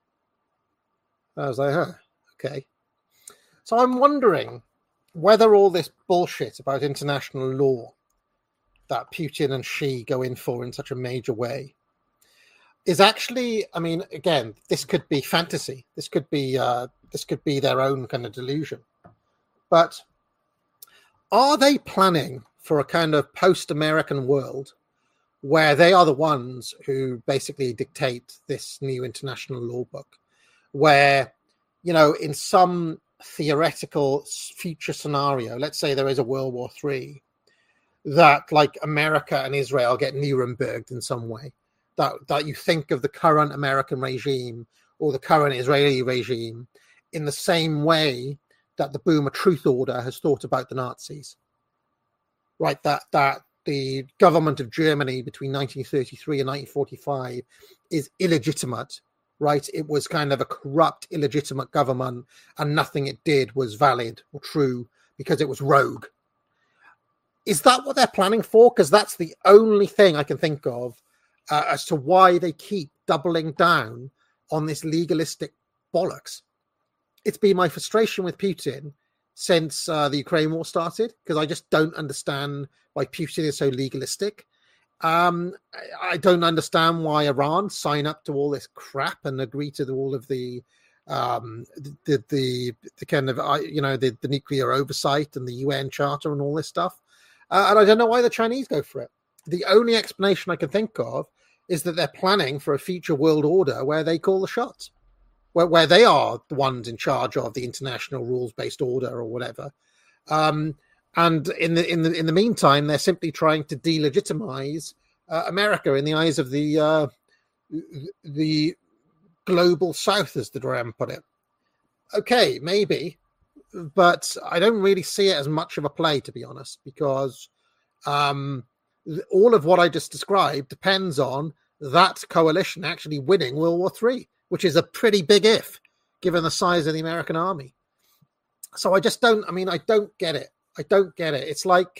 I was like, okay. So I'm wondering whether all this bullshit about international law that Putin and Xi go in for in such a major way is actually, I mean, again, this could be fantasy. This could be their own kind of delusion. But are they planning for a kind of post-American world where they are the ones who basically dictate this new international law book? Where, you know, in some theoretical future scenario, let's say there is a World War III, that like America and Israel get Nuremberged in some way, that you think of the current American regime or the current Israeli regime in the same way that the Boomer Truth Order has thought about the Nazis, right? That the government of Germany between 1933 and 1945 is illegitimate. Right, it was kind of a corrupt, illegitimate government, and nothing it did was valid or true because it was rogue. Is that what they're planning for? Because that's the only thing I can think of as to why they keep doubling down on this legalistic bollocks. It's been my frustration with Putin since the Ukraine war started, because I just don't understand why Putin is so legalistic. I don't understand why Iran sign up to all this crap and agree to all of the kind of the nuclear oversight and the UN Charter and all this stuff. And I don't know why the Chinese go for it. The only explanation I can think of is that they're planning for a future world order where they call the shots, where they are the ones in charge of the international rules-based order or whatever. And in the meantime, they're simply trying to delegitimize America in the eyes of the global South, as the Duran put it. Okay, maybe, but I don't really see it as much of a play, to be honest, because all of what I just described depends on that coalition actually winning World War III, which is a pretty big if, given the size of the American army. So I don't get it. I don't get it. It's like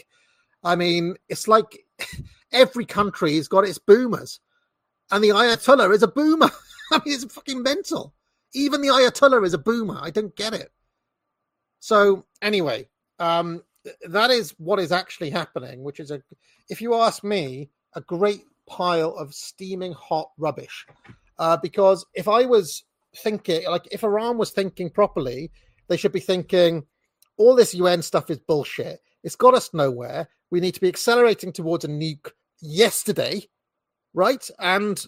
every country has got its boomers, and the Ayatollah is a boomer. I mean, it's fucking mental. Even the Ayatollah is a boomer. I don't get it. So anyway, that is what is actually happening, which is, if you ask me, a great pile of steaming hot rubbish. Because if I was thinking, like, if Iran was thinking properly, they should be thinking, all this UN stuff is bullshit. It's got us nowhere. We need to be accelerating towards a nuke yesterday, right? And,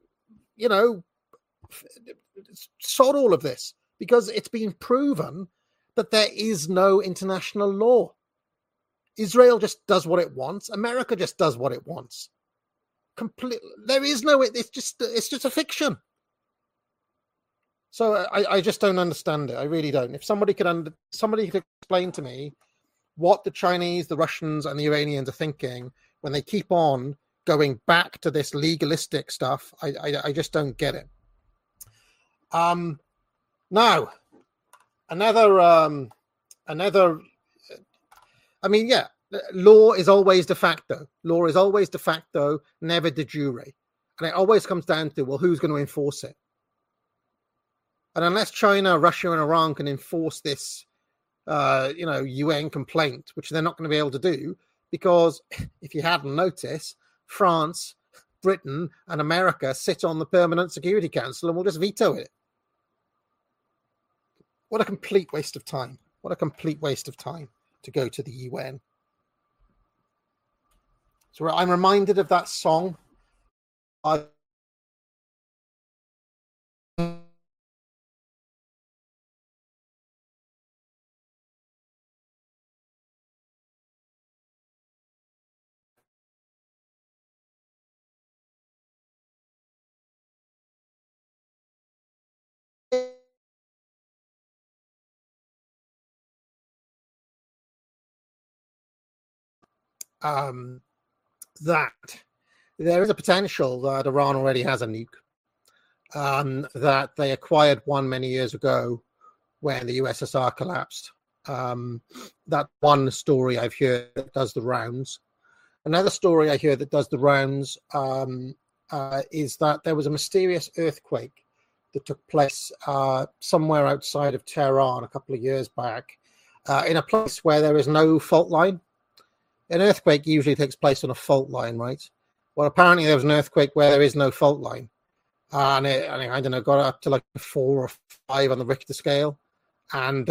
sod all of this, because it's been proven that there is no international law. Israel just does what it wants. America just does what it wants. There is no. It's just a fiction. So I just don't understand it. I really don't. If somebody could explain to me what the Chinese, the Russians, and the Iranians are thinking when they keep on going back to this legalistic stuff, I just don't get it. Now, another. I mean, yeah, law is always de facto. Law is always de facto, never de jure, and it always comes down to, well, who's going to enforce it? And unless China, Russia, and Iran can enforce this, UN complaint, which they're not going to be able to do, because if you hadn't noticed, France, Britain, and America sit on the Permanent Security Council and will just veto it. What a complete waste of time. What a complete waste of time to go to the UN. So I'm reminded of that song. That there is a potential that Iran already has a nuke, that they acquired one many years ago when the USSR collapsed. That one story I've heard that does the rounds. Another story I hear that does the rounds is that there was a mysterious earthquake that took place somewhere outside of Tehran a couple of years back, in a place where there is no fault line. An earthquake usually takes place on a fault line, right? Well, apparently there was an earthquake where there is no fault line. And I don't know, got up to like 4 or 5 on the Richter scale. And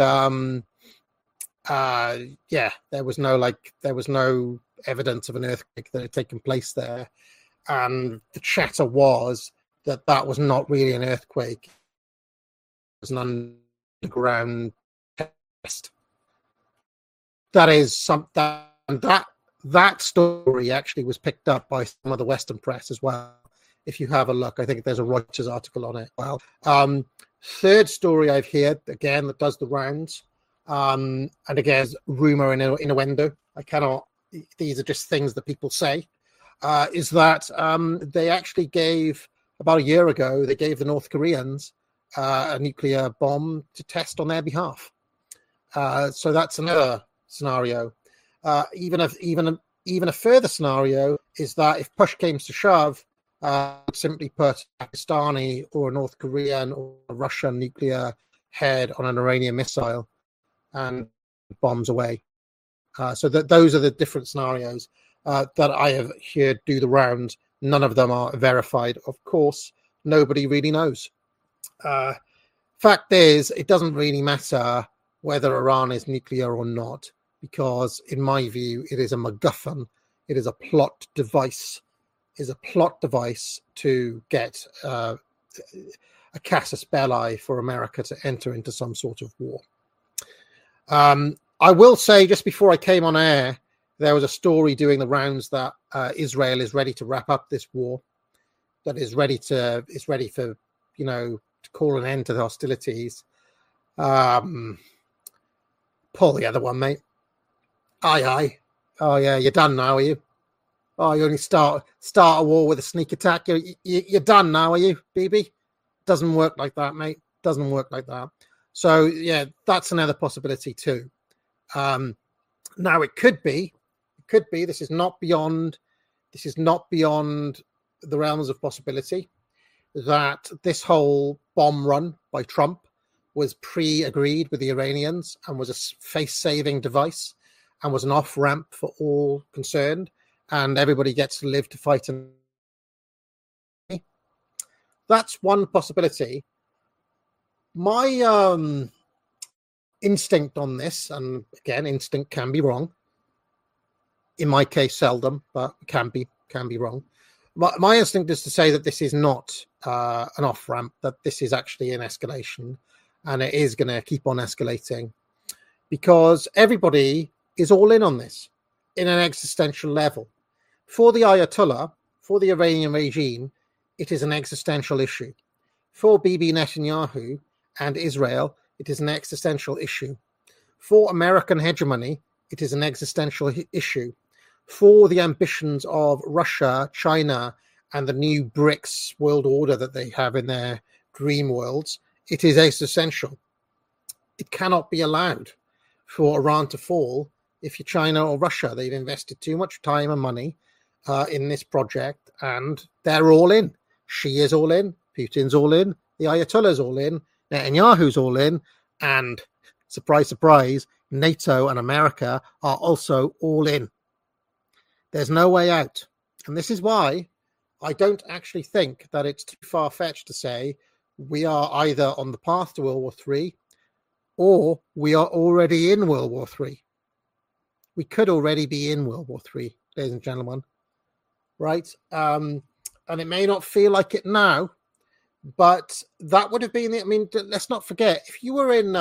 there was no evidence of an earthquake that had taken place there. And the chatter was that was not really an earthquake. It was an underground test. That is something. And that story actually was picked up by some of the Western press as well. If you have a look, I think there's a Reuters article on it. Well, third story I've heard, again, that does the rounds, and again, rumor and innuendo. These are just things that people say, is that they actually gave, about a year ago, they gave the North Koreans a nuclear bomb to test on their behalf. So that's another scenario. Even even a further scenario is that if push came to shove, simply put a Pakistani or a North Korean or a Russian nuclear head on an Iranian missile and bombs away. So that those are the different scenarios that I have heard do the rounds. None of them are verified. Of course, nobody really knows. Fact is, it doesn't really matter whether Iran is nuclear or not, because in my view, it is a MacGuffin. It is a plot device. It is a plot device to get a casus belli for America to enter into some sort of war. I will say, just before I came on air, there was a story doing the rounds that Israel is ready to wrap up this war, that is ready for, to call an end to the hostilities. Pull the other one, mate. Aye. Oh, yeah, you're done now, are you? Oh, you only start a war with a sneak attack. You're done now, are you, BB? Doesn't work like that, mate. Doesn't work like that. So, yeah, that's another possibility too. Now, it could be. This is not beyond the realms of possibility that this whole bomb run by Trump was pre-agreed with the Iranians and was a face-saving device and was an off-ramp for all concerned, and everybody gets to live to fight. That's one possibility. My instinct on this, and again, instinct can be wrong. In my case, seldom, but can be wrong. My instinct is to say that this is not an off-ramp, that this is actually an escalation, and it is going to keep on escalating because everybody is all in on this in an existential level. For the Ayatollah, for the Iranian regime, it is an existential issue. For Bibi Netanyahu and Israel, it is an existential issue. For American hegemony, it is an existential issue. For the ambitions of Russia, China, and the new BRICS world order that they have in their dream worlds, it is existential. It cannot be allowed for Iran to fall if you're China or Russia. They've invested too much time and money in this project, and they're all in. Xi is all in, Putin's all in, the Ayatollah's all in, Netanyahu's all in, and surprise, surprise, NATO and America are also all in. There's no way out. And this is why I don't actually think that it's too far-fetched to say we are either on the path to World War III or we are already in World War III. We could already be in World War III, ladies and gentlemen. Right? And it may not feel like it now, but that would have been, I mean, let's not forget, if you were in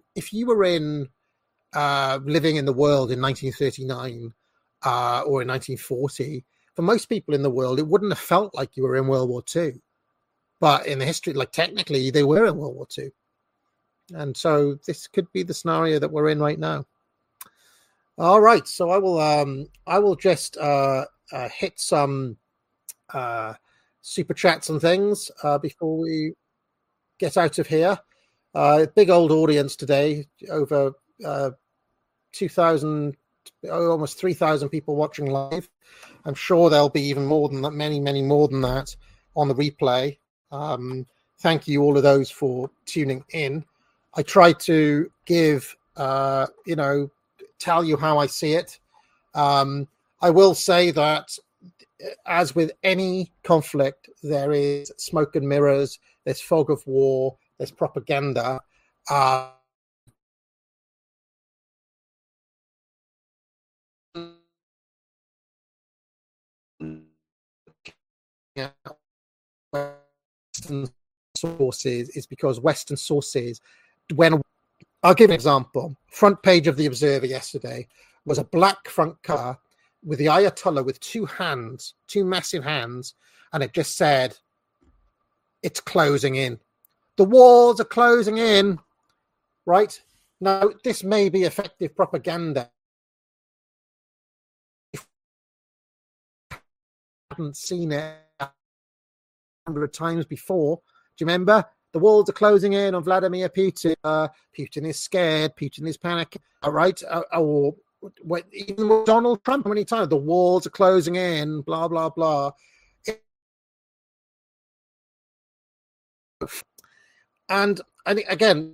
living in the world in 1939 or in 1940, for most people in the world, it wouldn't have felt like you were in World War II. But in the history, like technically, they were in World War II. And so this could be the scenario that we're in right now. All right, so I will just hit some super chats and things before we get out of here. Big old audience today, over 2,000, almost 3,000 people watching live. I'm sure there'll be even more than that, many more than that on the replay. Thank you all of those for tuning in. I try to give, tell you how I see it. I will say that as with any conflict, there is smoke and mirrors, there's fog of war, there's propaganda. Western sources is because Western sources, when I'll give an example. Front page of the Observer yesterday was a black front cover with the Ayatollah with two hands, two massive hands, and it just said, "It's closing in. The walls are closing in." Right? Now, this may be effective propaganda. If you haven't seen it 100 times before, do you remember? The walls are closing in on Vladimir Putin. Putin is scared. Putin is panicking. All right. Or even with Donald Trump, how many times the walls are closing in, blah, blah, blah. And I think, again,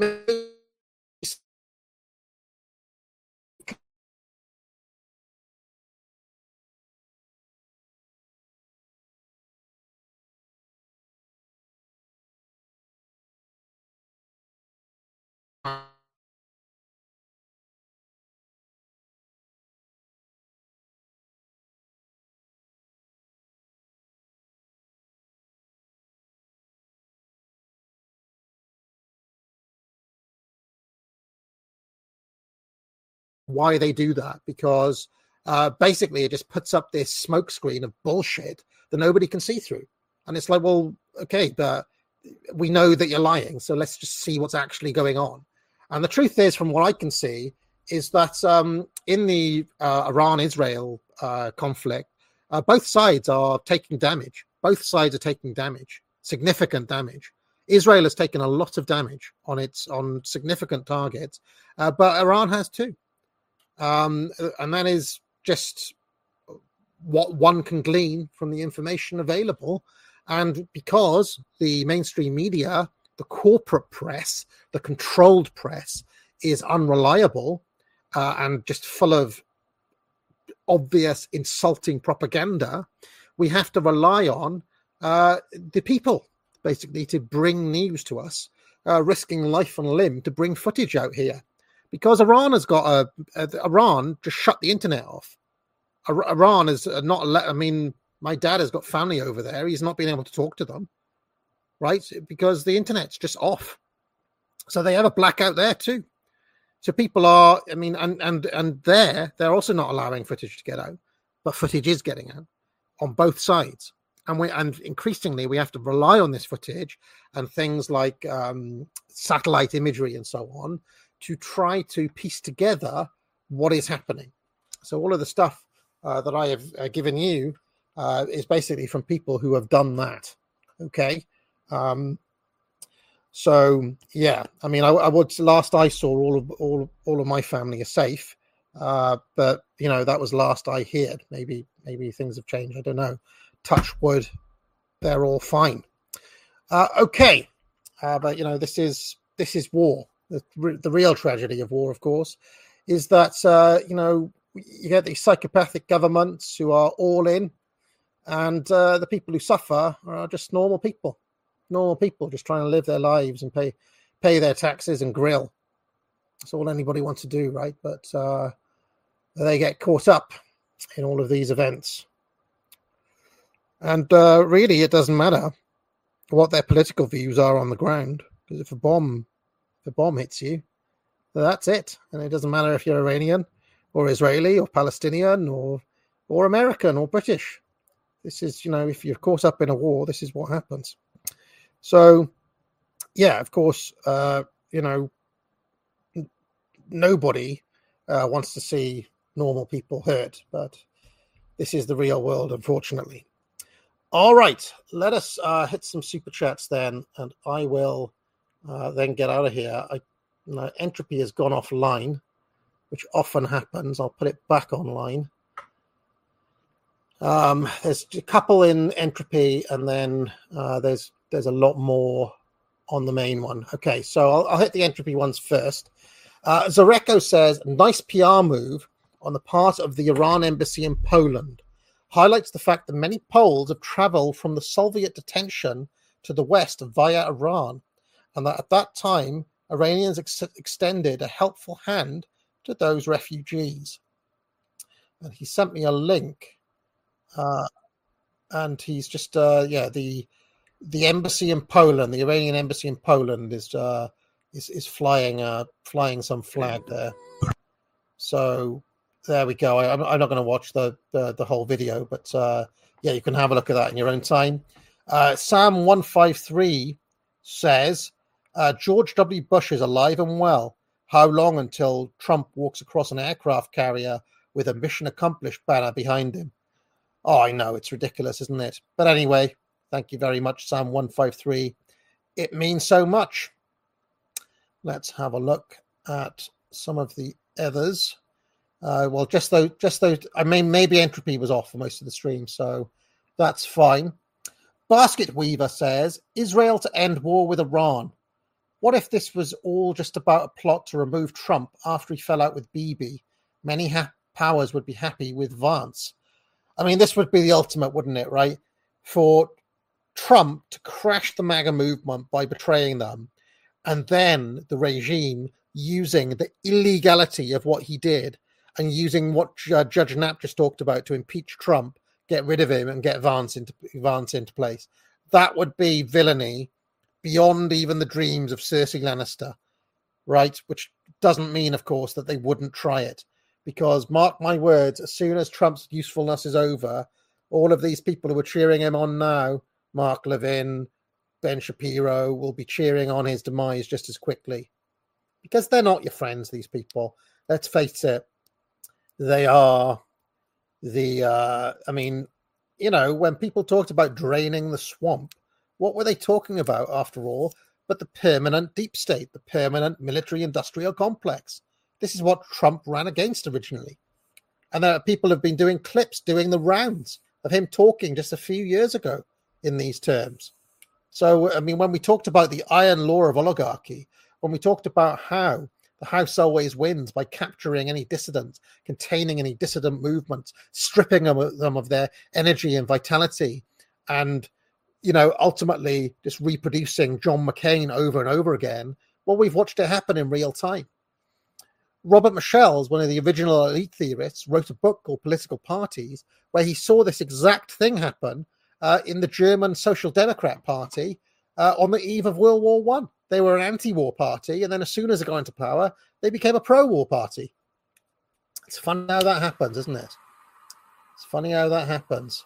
why they do that, because basically it just puts up this smokescreen of bullshit that nobody can see through. And it's like, well, okay, but we know that you're lying, so let's just see what's actually going on. And the truth is, from what I can see, is that in the Iran-Israel conflict, both sides are taking damage. Both sides are taking damage, significant damage. Israel has taken a lot of damage on significant targets, but Iran has too. And that is just what one can glean from the information available. And because the mainstream media, the corporate press, the controlled press is unreliable and just full of obvious insulting propaganda, we have to rely on the people, basically, to bring news to us, risking life and limb to bring footage out here. Because Iran has got Iran just shut the internet off. Iran is not. I mean, my dad has got family over there. He's not been able to talk to them, right? Because the internet's just off. So they have a blackout there too. So people are. I mean, and they're also not allowing footage to get out, but footage is getting out on both sides. And increasingly we have to rely on this footage and things like satellite imagery and so on, to try to piece together what is happening. So all of the stuff that I have given you is basically from people who have done that. Okay. So yeah, I mean, I would, last I saw, all of my family are safe. But that was last I heard. Maybe things have changed. I don't know. Touch wood, they're all fine. Okay. But this is war. The real tragedy of war, of course, is that you get these psychopathic governments who are all in, and the people who suffer are just normal people just trying to live their lives and pay their taxes and grill. That's all anybody wants to do, right? But they get caught up in all of these events, and really, it doesn't matter what their political views are on the ground, because if a bomb hits you, that's it. And it doesn't matter if you're Iranian or Israeli or Palestinian or American or British. This is, if you're caught up in a war, this is what happens. So, yeah, of course, nobody wants to see normal people hurt, but this is the real world, unfortunately. All right, let us hit some super chats then, and I will then get out of here. Entropy has gone offline, which often happens. I'll put it back online. There's a couple in Entropy, and then there's a lot more on the main one. Okay, so I'll hit the Entropy ones first. Zareko says, nice PR move on the part of the Iran embassy in Poland. Highlights the fact that many Poles have traveled from the Soviet detention to the West via Iran, and that at that time, Iranians extended a helpful hand to those refugees. And he sent me a link, and he's just, the embassy in Poland, the Iranian embassy in Poland is flying some flag there. So there we go. I'm not going to watch the whole video, but you can have a look at that in your own time. Sam153 says, George W. Bush is alive and well. How long until Trump walks across an aircraft carrier with a mission accomplished banner behind him? Oh, I know, it's ridiculous, isn't it? But anyway, thank you very much, Sam153. It means so much. Let's have a look at some of the others. Well, just those. I mean, maybe entropy was off for most of the stream, so that's fine. Basket Weaver says, Israel to end war with Iran. What if this was all just about a plot to remove Trump after he fell out with Bibi? Many powers would be happy with Vance. I mean, this would be the ultimate, wouldn't it, right? For Trump to crash the MAGA movement by betraying them, and then the regime using the illegality of what he did and using what Judge Knapp just talked about to impeach Trump, get rid of him and get Vance into place. That would be villainy beyond even the dreams of Cersei Lannister, right? Which doesn't mean, of course, that they wouldn't try it. Because mark my words, as soon as Trump's usefulness is over, all of these people who are cheering him on now, Mark Levin, Ben Shapiro, will be cheering on his demise just as quickly. Because they're not your friends, these people. Let's face it. They are I mean, you know, when people talked about draining the swamp, what were they talking about after all but the permanent deep state, the permanent military-industrial complex? This is what Trump ran against originally. And there are people who have been doing clips, doing the rounds of him talking just a few years ago in these terms. So, I mean, when we talked about the iron law of oligarchy, when we talked about how the House always wins by capturing any dissidents, containing any dissident movements, stripping them of their energy and vitality, and, you know, ultimately just reproducing John McCain over and over again, well, we've watched it happen in real time. Robert Michels, one of the original elite theorists, wrote a book called Political Parties, where he saw this exact thing happen in the German Social Democrat Party on the eve of World War I. They were an anti-war party, and then as soon as they got into power, they became a pro-war party. It's funny how that happens, isn't it? It's funny how that happens.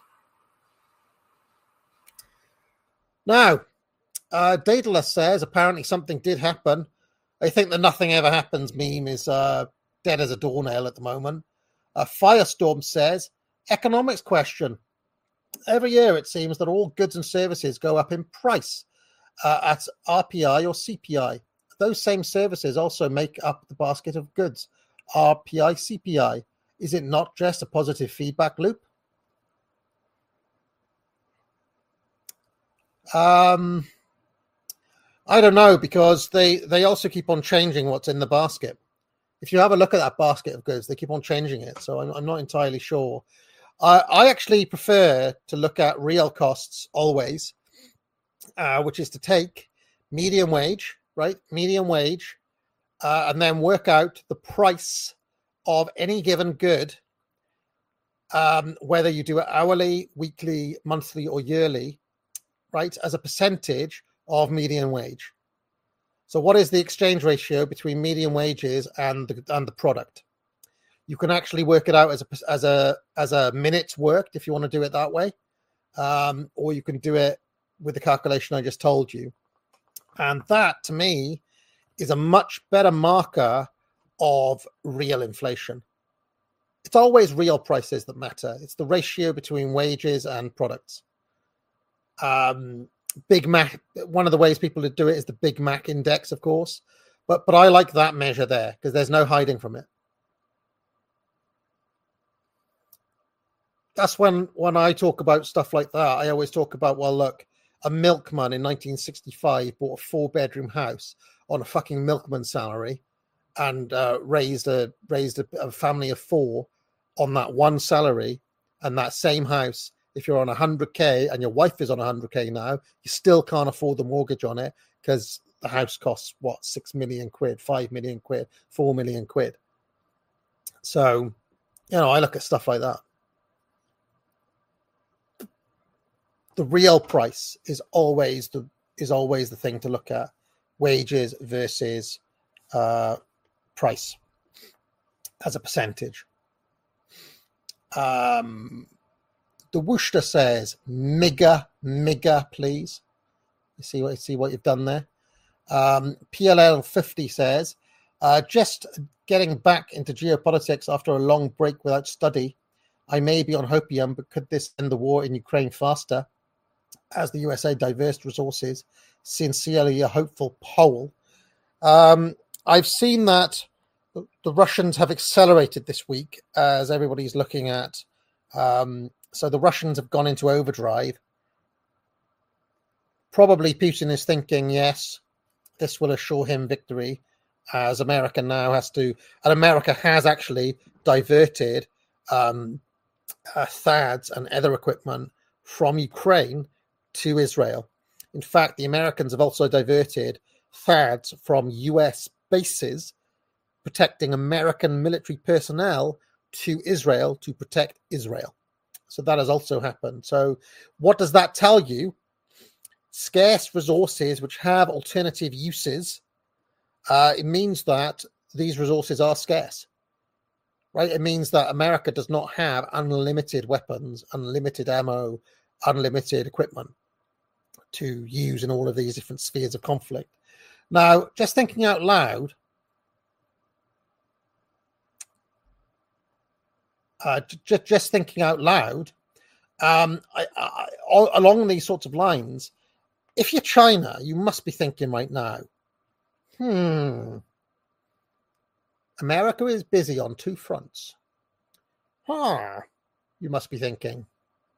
Now, Daedalus says apparently something did happen. I think the nothing ever happens meme is dead as a doornail at the moment. Firestorm says, economics question. Every year it seems that all goods and services go up in price at RPI or CPI. Those same services also make up the basket of goods, RPI, CPI. Is it not just a positive feedback loop? I don't know, because they also keep on changing what's in the basket. If you have a look at that basket of goods, they keep on changing it. So I'm not entirely sure. I actually prefer to look at real costs always, which is to take median wage, right? Median wage, and then work out the price of any given good, whether you do it hourly, weekly, monthly, or yearly, right, as a percentage of median wage. So what is the exchange ratio between median wages and the product? You can actually work it out as a minutes worked if you want to do it that way, or you can do it with the calculation I just told you. And that, to me, is a much better marker of real inflation. It's always real prices that matter. It's the ratio between wages and products. Big Mac, one of the ways people do it is the Big Mac index, of course, but I like that measure there because there's no hiding from it. That's when I talk about stuff like that, I always talk about, well, look, a milkman in 1965 bought a 4-bedroom house on a fucking milkman salary and raised a family of 4 on that one salary, and that same house. If you're on 100K and your wife is on 100K now, you still can't afford the mortgage on it because the house costs, 6 million quid, 5 million quid, 4 million quid. So, I look at stuff like that. The real price is always the thing to look at. Wages versus price as a percentage. The Worcester says, Mega, please. You see what you've done there. PLL 50 says, just getting back into geopolitics after a long break without study. I may be on hopium, but could this end the war in Ukraine faster? As the USA diverse resources, sincerely a hopeful poll. I've seen that the Russians have accelerated this week, as everybody's looking at. So the Russians have gone into overdrive. Probably Putin is thinking, yes, this will assure him victory, as America now has to, and America has actually diverted THAADs and other equipment from Ukraine to Israel. In fact, the Americans have also diverted THAADs from US bases protecting American military personnel to Israel to protect Israel. So that has also happened. So what does that tell you? Scarce resources which have alternative uses, it means that these resources are scarce, right? It means that America does not have unlimited weapons, unlimited ammo, unlimited equipment to use in all of these different spheres of conflict. Now, just thinking out loud, just thinking out loud, along these sorts of lines, if you're China, you must be thinking right now, America is busy on two fronts. You must be thinking,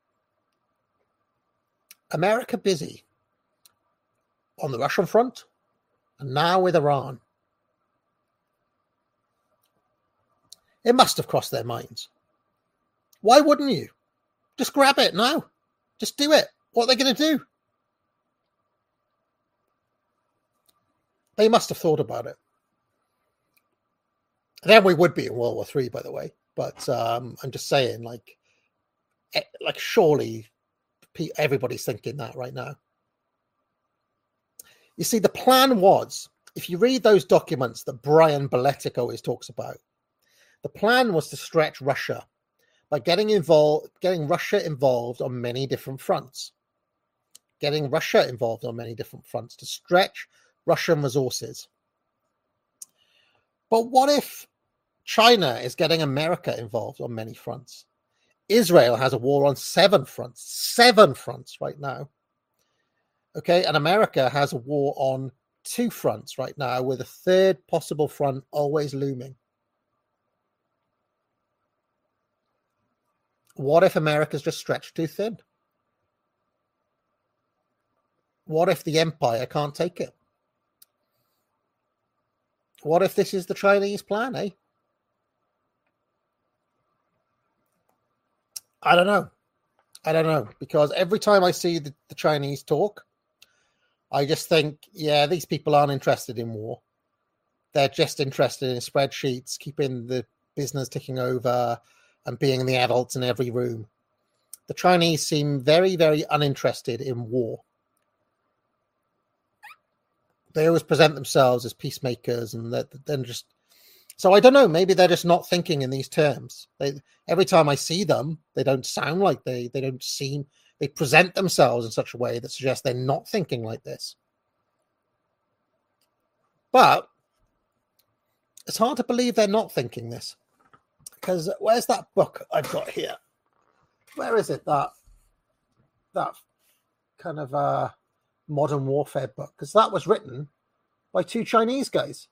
America busy on the Russian front and now with Iran. It must have crossed their minds. Why wouldn't you? Just grab it now. Just do it. What are they going to do? They must have thought about it. Then we would be in World War III, by the way. But I'm just saying, like surely everybody's thinking that right now. You see, the plan was, if you read those documents that Brian Beletic always talks about, the plan was to stretch Russia by getting Russia involved on many different fronts. Getting Russia involved on many different fronts to stretch Russian resources. But what if China is getting America involved on many fronts? Israel has a war on 7 fronts right now. Okay, and America has a war on 2 fronts right now, with a third possible front always looming. What if America's just stretched too thin? What if the empire can't take it? What if this is the Chinese plan, eh? I don't know, because every time I see the Chinese talk, I just think, yeah, these people aren't interested in war. They're just interested in spreadsheets, keeping the business ticking over and being the adults in every room. The Chinese seem very, very uninterested in war. They always present themselves as peacemakers, and then just... So I don't know, maybe they're just not thinking in these terms. Every time I see them, they don't sound like they don't seem... They present themselves in such a way that suggests they're not thinking like this. But it's hard to believe they're not thinking this. Because where's that book I've got here? Where is it? That kind of modern warfare book? Because that was written by 2 Chinese guys.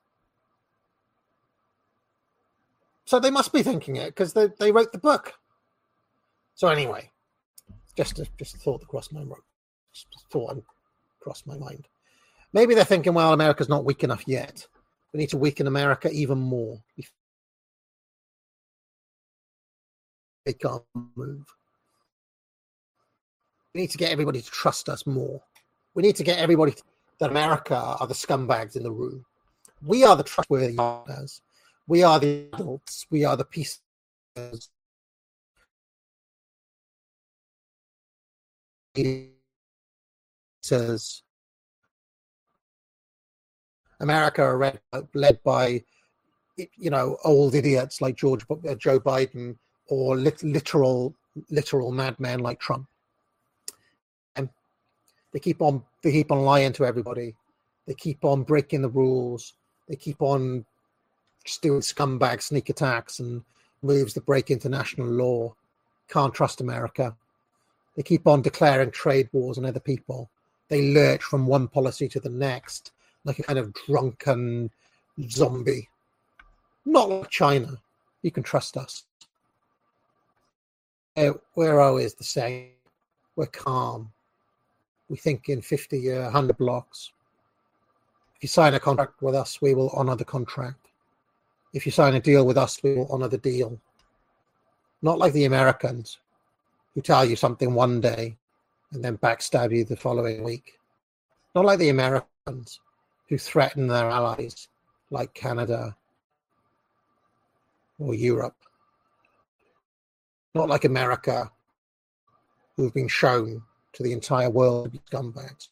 So they must be thinking it, because they wrote the book. So anyway, just a thought that crossed my mind. Crossed my mind. Maybe they're thinking, well, America's not weak enough yet. We need to weaken America even more. They can't move. We need to get everybody to trust us more. We need to get everybody that America are the scumbags in the room. We are the trustworthy partners. We are the adults. We are the peacemakers. America are led by, old idiots like Joe Biden, or literal madmen like Trump. And they keep on lying to everybody. They keep on breaking the rules. They keep on just doing scumbag sneak attacks and moves that break international law. Can't trust America. They keep on declaring trade wars on other people. They lurch from one policy to the next like a kind of drunken zombie. Not like China. You can trust us. We're always the same. We're calm. We think in 50 or 100 blocks. If you sign a contract with us, we will honor the contract. If you sign a deal with us, we will honor the deal. Not like the Americans, who tell you something one day and then backstab you the following week. Not like the Americans, who threaten their allies, like Canada or Europe. Not like America, who've been shown to the entire world to be scumbags.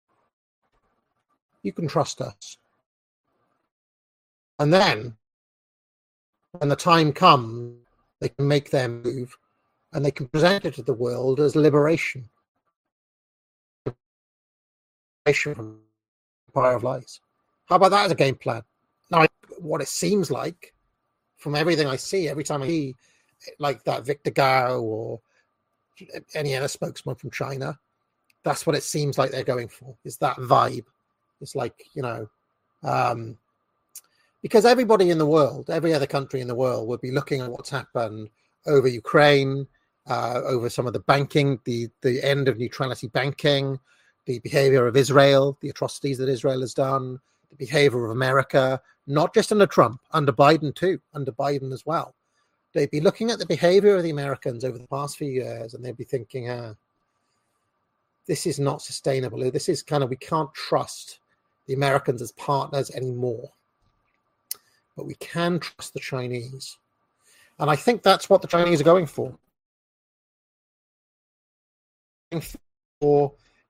You can trust us. And then, when the time comes, they can make their move and they can present it to the world as liberation. Liberation from the empire of lies. How about that as a game plan? Now, what it seems like, from everything I see, every time I see like that Victor Gao or any other spokesman from China, that's what it seems like they're going for, is that vibe. It's like, because everybody in the world, every other country in the world would be looking at what's happened over Ukraine, over some of the banking, the end of neutrality banking, the behavior of Israel, the atrocities that Israel has done, the behavior of America, not just under Trump, under Biden too, under Biden as well. They'd be looking at the behavior of the Americans over the past few years and they'd be thinking, this is not sustainable. This is we can't trust the Americans as partners anymore. But we can trust the Chinese. And I think that's what the Chinese are going for. For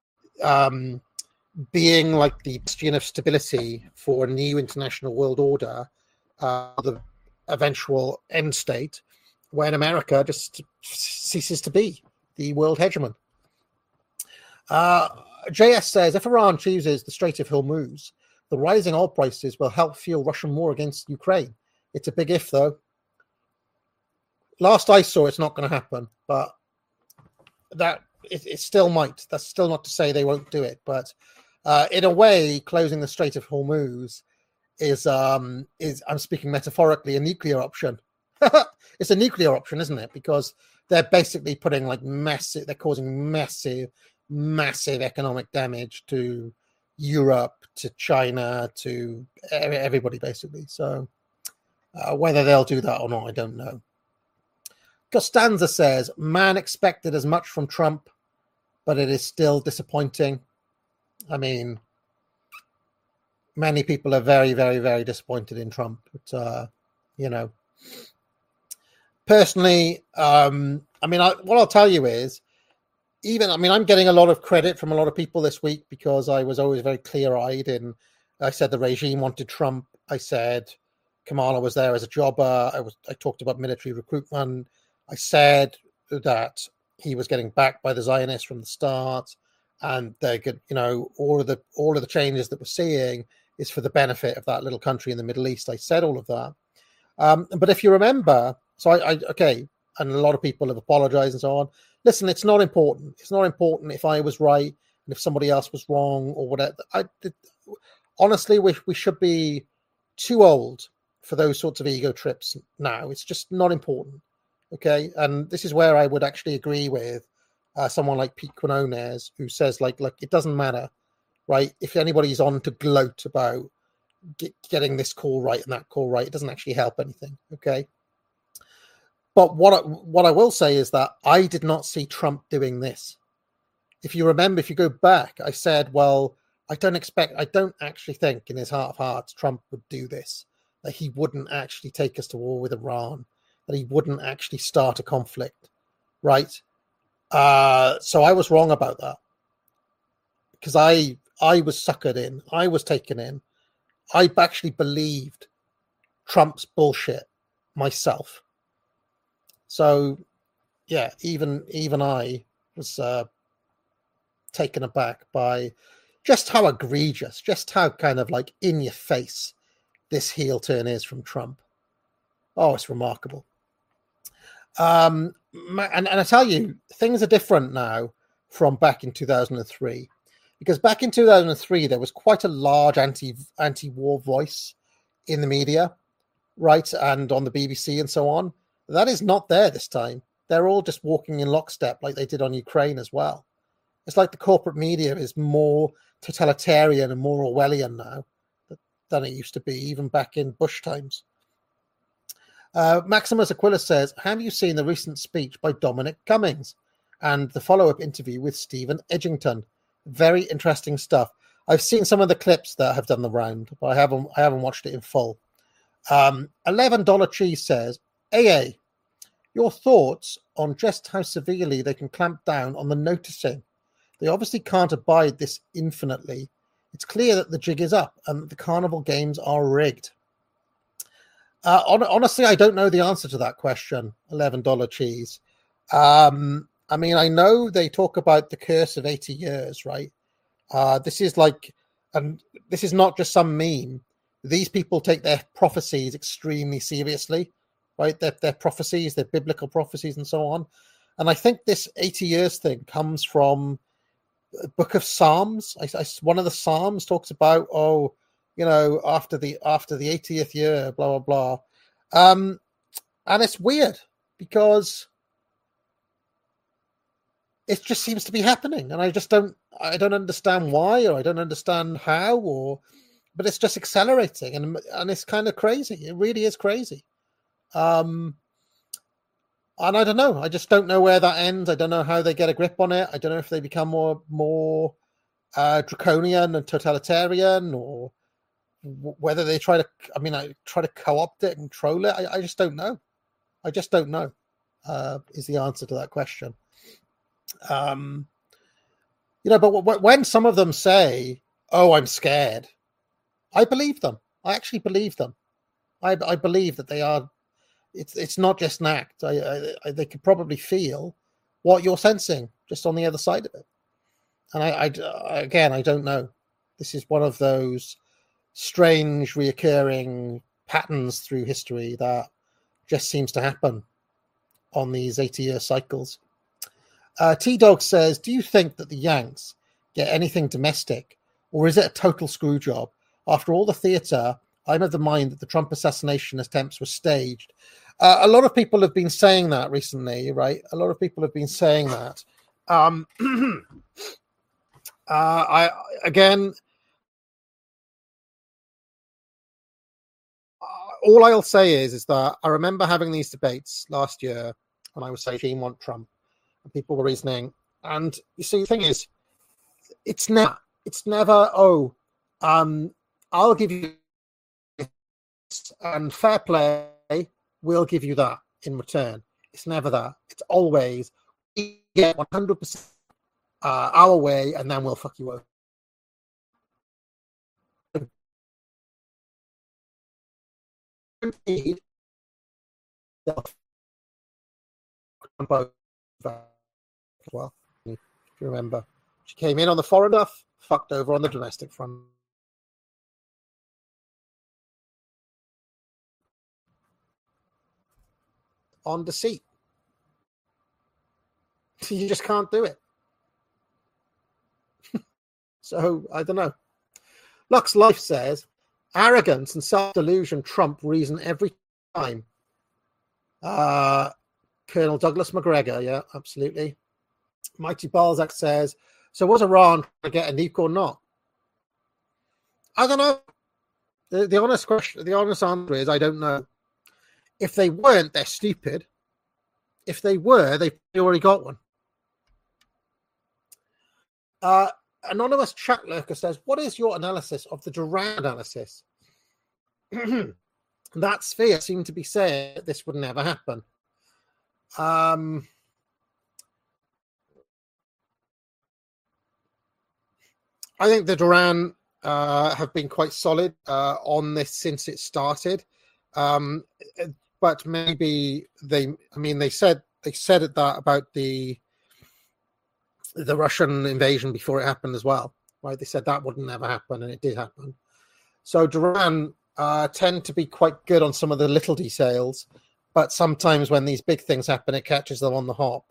being like the bastion of stability for a new international world order, the eventual end state, when America just ceases to be the world hegemon. JS says, if Iran chooses the Strait of Hormuz, the rising oil prices will help fuel Russian war against Ukraine. It's a big if, though. Last I saw, it's not going to happen, but that it still might. That's still not to say they won't do it. But in a way, closing the Strait of Hormuz is I'm speaking metaphorically, a nuclear option. It's a nuclear option, isn't it? Because they're basically putting they're causing massive economic damage to Europe, to China, to everybody, basically. So whether they'll do that or not, I don't know. Costanza says, man expected as much from Trump, but it is still disappointing. I mean, many people are very, very, very disappointed in Trump. But, personally, what I'll tell you is, I'm getting a lot of credit from a lot of people this week because I was always very clear-eyed, and I said the regime wanted Trump. I said Kamala was there as a jobber. I talked about military recruitment. I said that he was getting backed by the Zionists from the start, and they could, all of the changes that we're seeing is for the benefit of that little country in the Middle East. I said all of that, but if you remember, and a lot of people have apologized and so on. Listen, it's not important. It's not important if I was right and if somebody else was wrong or whatever. Honestly, we should be too old for those sorts of ego trips now. It's just not important. Okay, and this is where I would actually agree with someone like Pete Quinones, who says like it doesn't matter, right? If anybody's on to gloat about getting this call right and that call right, it doesn't actually help anything. Okay. But what I will say is that I did not see Trump doing this. If you remember, if you go back, I said, well, I don't actually think in his heart of hearts Trump would do this, that he wouldn't actually take us to war with Iran, that he wouldn't actually start a conflict, right? So I was wrong about that because I was suckered in. I was taken in. I actually believed Trump's bullshit myself. So, yeah, even I was taken aback by just how egregious, just how kind of in your face this heel turn is from Trump. Oh, it's remarkable. And I tell you, things are different now from back in 2003, because back in 2003 there was quite a large anti-war voice in the media. right, and on the BBC and so on. That is not there this time. They're all just walking in lockstep like they did on Ukraine as well. It's like the corporate media is more totalitarian and more Orwellian now than it used to be, even back in Bush times. Maximus Aquila says, have you seen the recent speech by Dominic Cummings and the follow-up interview with Stephen Edgington? Very interesting stuff. I've seen some of the clips that have done the round, but I haven't watched it in full. $11 Cheese says, AA, your thoughts on just how severely they can clamp down on the noticing. They obviously can't abide this infinitely. It's clear that the jig is up and that the carnival games are rigged. Honestly, I don't know the answer to that question, $11 Cheese. I mean, I know they talk about the curse of 80 years, right? This is not just some meme. These people take their prophecies extremely seriously, right? Their prophecies, their biblical prophecies and so on. And I think this 80 years thing comes from the Book of Psalms. One of the Psalms talks about, after the 80th year, blah, blah, blah. And it's weird because it just seems to be happening. And I don't understand why, or I don't understand how, but it's just accelerating and it's kind of crazy. It really is crazy. And I don't know. I just don't know where that ends. I don't know how they get a grip on it. I don't know if they become more draconian and totalitarian, or whether they try to co-opt it and control it. I just don't know. I just don't know. Is the answer to that question. But when some of them say, "Oh, I'm scared," I believe them. I actually believe them. I believe that they are. It's not just an act. They could probably feel what you're sensing just on the other side of it. And I don't know. This is one of those strange, reoccurring patterns through history that just seems to happen on these 80-year cycles. T-Dog says, do you think that the Yanks get anything domestic, or is it a total screw job? After all the theatre, I'm of the mind that the Trump assassination attempts were staged. A lot of people have been saying that recently, right? A lot of people have been saying that. All I'll say is that I remember having these debates last year when I was saying Team want Trump, and people were reasoning. And you see, the thing is, it's never, I'll give you this, and fair play, we'll give you that in return. It's never that. It's always, we get 100% our way, and then we'll fuck you over. Well, if you remember, she came in on the foreign stuff, fucked over on the domestic front. On deceit. You just can't do it. So, I don't know. Lux Life says, arrogance and self-delusion trump reason every time. Colonel Douglas McGregor, yeah, absolutely. Mighty Balzac says, so was Iran trying to get a nuke or not? I don't know. The honest question, the honest answer is I don't know. If they weren't, they're stupid. If they were, they already got one. Anonymous chat lurker says, what is your analysis of the Duran analysis? That sphere seemed to be saying that this would never happen. I think the Duran have been quite solid on this since it started. But maybe they said that about the Russian invasion before it happened as well, right? They said that wouldn't never happen, and it did happen. So Duran tend to be quite good on some of the little details, but sometimes when these big things happen, it catches them on the hop.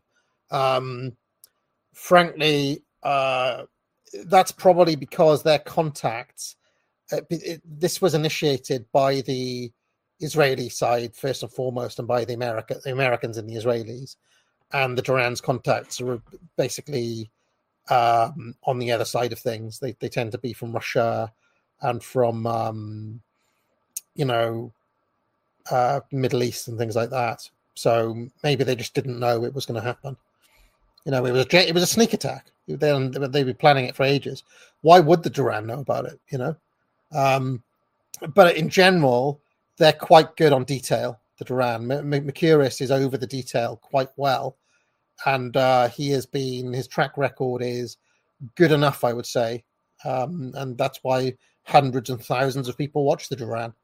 Frankly, that's probably because their contacts. This was initiated by the Israeli side first and foremost, and by the Americans and the Israelis, and the Duran's contacts are basically on the other side of things. They tend to be from Russia and from Middle East and things like that. So maybe they just didn't know it was going to happen. It was a sneak attack. They'd be planning it for ages. Why would the Duran know about it? But in general, they're quite good on detail. The Duran, Mercurius is over the detail quite well, and his track record is good enough, I would say, and that's why hundreds and thousands of people watch the Duran.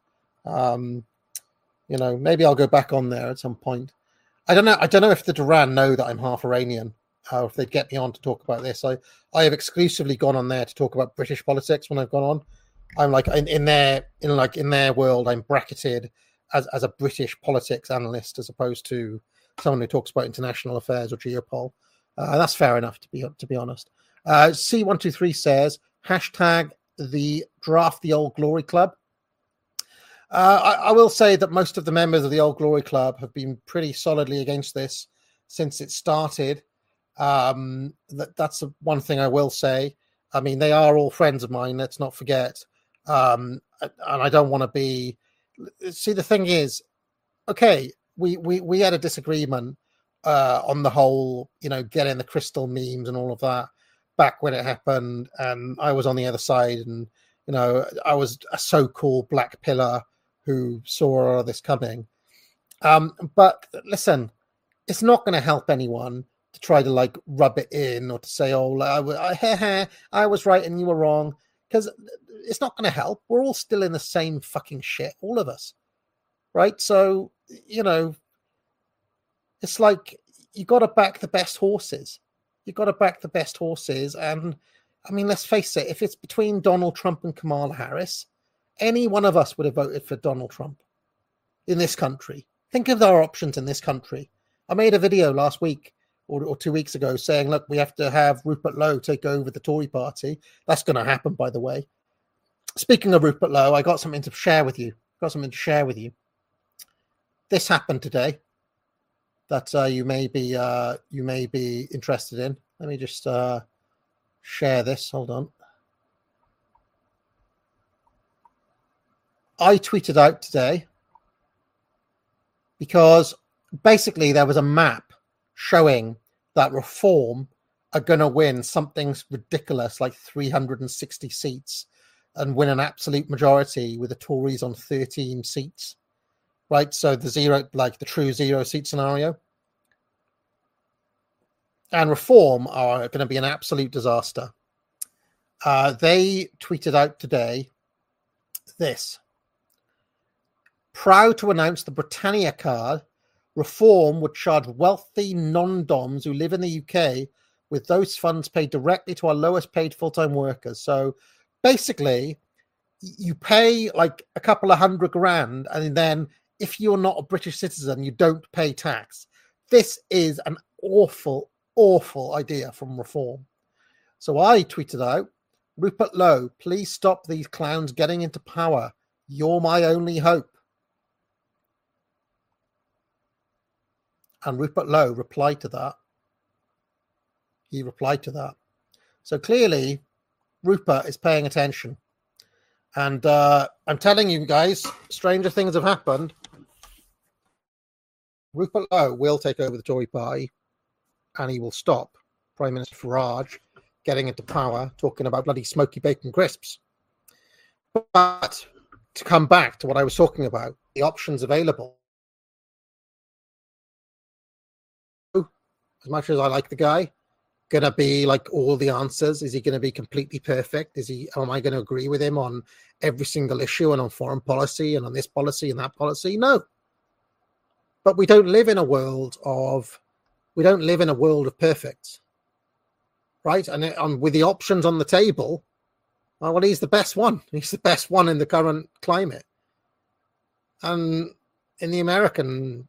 Maybe I'll go back on there at some point. I don't know if the Duran know that I'm half Iranian. If they'd get me on to talk about this. I have exclusively gone on there to talk about British politics when I've gone on. I'm like in their world, I'm bracketed as a British politics analyst as opposed to someone who talks about international affairs or geopol. That's fair enough to be honest. C123 says hashtag the draft the Old Glory Club. I will say that most of the members of the Old Glory Club have been pretty solidly against this since it started. That's one thing I will say. I mean, they are all friends of mine. Let's not forget. And I don't want to be. See, the thing is, okay, we had a disagreement on the whole, getting the crystal memes and all of that back when it happened, and I was on the other side, and I was a so-called black pillar who saw all this coming. But listen, it's not going to help anyone to try to rub it in or to say, I was right and you were wrong, because it's not going to help. We're all still in the same fucking shit, all of us, right? So, it's like you got to back the best horses. You got to back the best horses. And I mean, let's face it, if it's between Donald Trump and Kamala Harris, any one of us would have voted for Donald Trump in this country. Think of our options in this country. I made a video last week or 2 weeks ago saying, look, we have to have Rupert Lowe take over the Tory party. That's going to happen, by the way. Speaking of Rupert Lowe, I got something to share with you. This happened today that you may be interested in. Let me just share this. Hold on. I tweeted out today because basically there was a map showing that Reform are going to win something ridiculous like 360 seats and win an absolute majority with the Tories on 13 seats, right? So the true zero seat scenario. And Reform are going to be an absolute disaster. They tweeted out today this. Proud to announce the Britannia card, Reform would charge wealthy non-DOMs who live in the UK with those funds paid directly to our lowest paid full-time workers. So basically, you pay like a couple of $100,000, and then if you're not a British citizen, you don't pay tax. This is an awful, awful idea from Reform. So I tweeted out, Rupert Lowe, please stop these clowns getting into power. You're my only hope. And Rupert Lowe replied to that. He replied to that. So clearly, Rupert is paying attention. And I'm telling you guys, stranger things have happened. Rupert Lowe will take over the Tory party, and he will stop Prime Minister Farage getting into power, talking about bloody smoky bacon crisps. But to come back to what I was talking about, the options available. As much as I like the guy, going to be like all the answers? Is he going to be completely perfect? Am I going to agree with him on every single issue and on foreign policy and on this policy and that policy? No. But we don't live in a world of perfect, right? And with the options on the table, well, he's the best one. He's the best one in the current climate. And in the American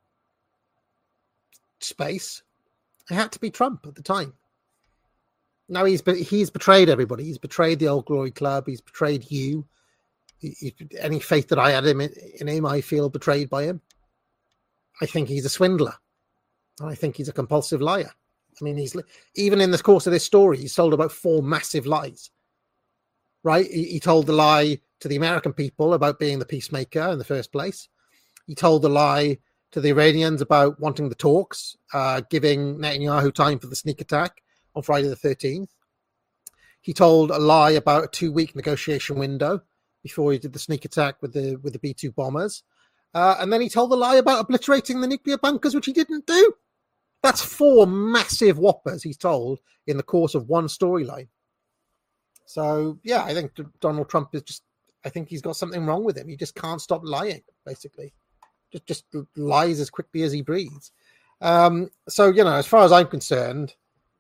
space, it had to be Trump at the time. Now he's betrayed everybody. He's betrayed the Old Glory Club. He's betrayed you. Any faith that I had in him, I feel betrayed by him. I think he's a swindler. I think he's a compulsive liar. I mean, he's even in the course of this story, he's told about 4 massive lies. Right? He told the lie to the American people about being the peacemaker in the first place. He told the lie to the Iranians about wanting the talks, giving Netanyahu time for the sneak attack on Friday the 13th. He told a lie about a 2-week negotiation window before he did the sneak attack with the B-2 bombers. And then he told the lie about obliterating the nuclear bunkers, which he didn't do. That's 4 massive whoppers he's told in the course of one storyline. So, yeah, I think Donald Trump I think he's got something wrong with him. He just can't stop lying, basically. Just lies as quickly as he breathes. So, as far as I'm concerned,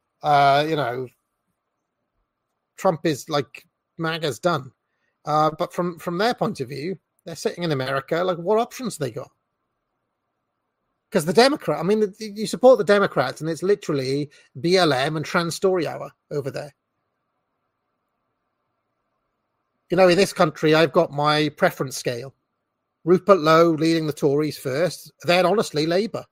Trump is like MAGA's done. But from their point of view, they're sitting in America. Like, what options they got? Because you support the Democrats, and it's literally BLM and Trans Story Hour over there. In this country, I've got my preference scale. Rupert Lowe leading the Tories first, then honestly Labour.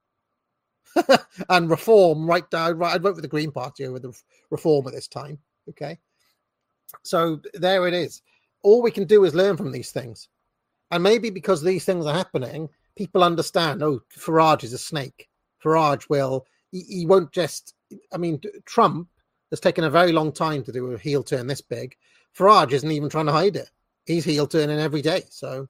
And Reform right down. I'd vote for the Green Party over the Reform at this time. Okay. So there it is. All we can do is learn from these things. And maybe because these things are happening, people understand, Farage is a snake. Farage he won't just, Trump has taken a very long time to do a heel turn this big. Farage isn't even trying to hide it. He's heel turning every day. So,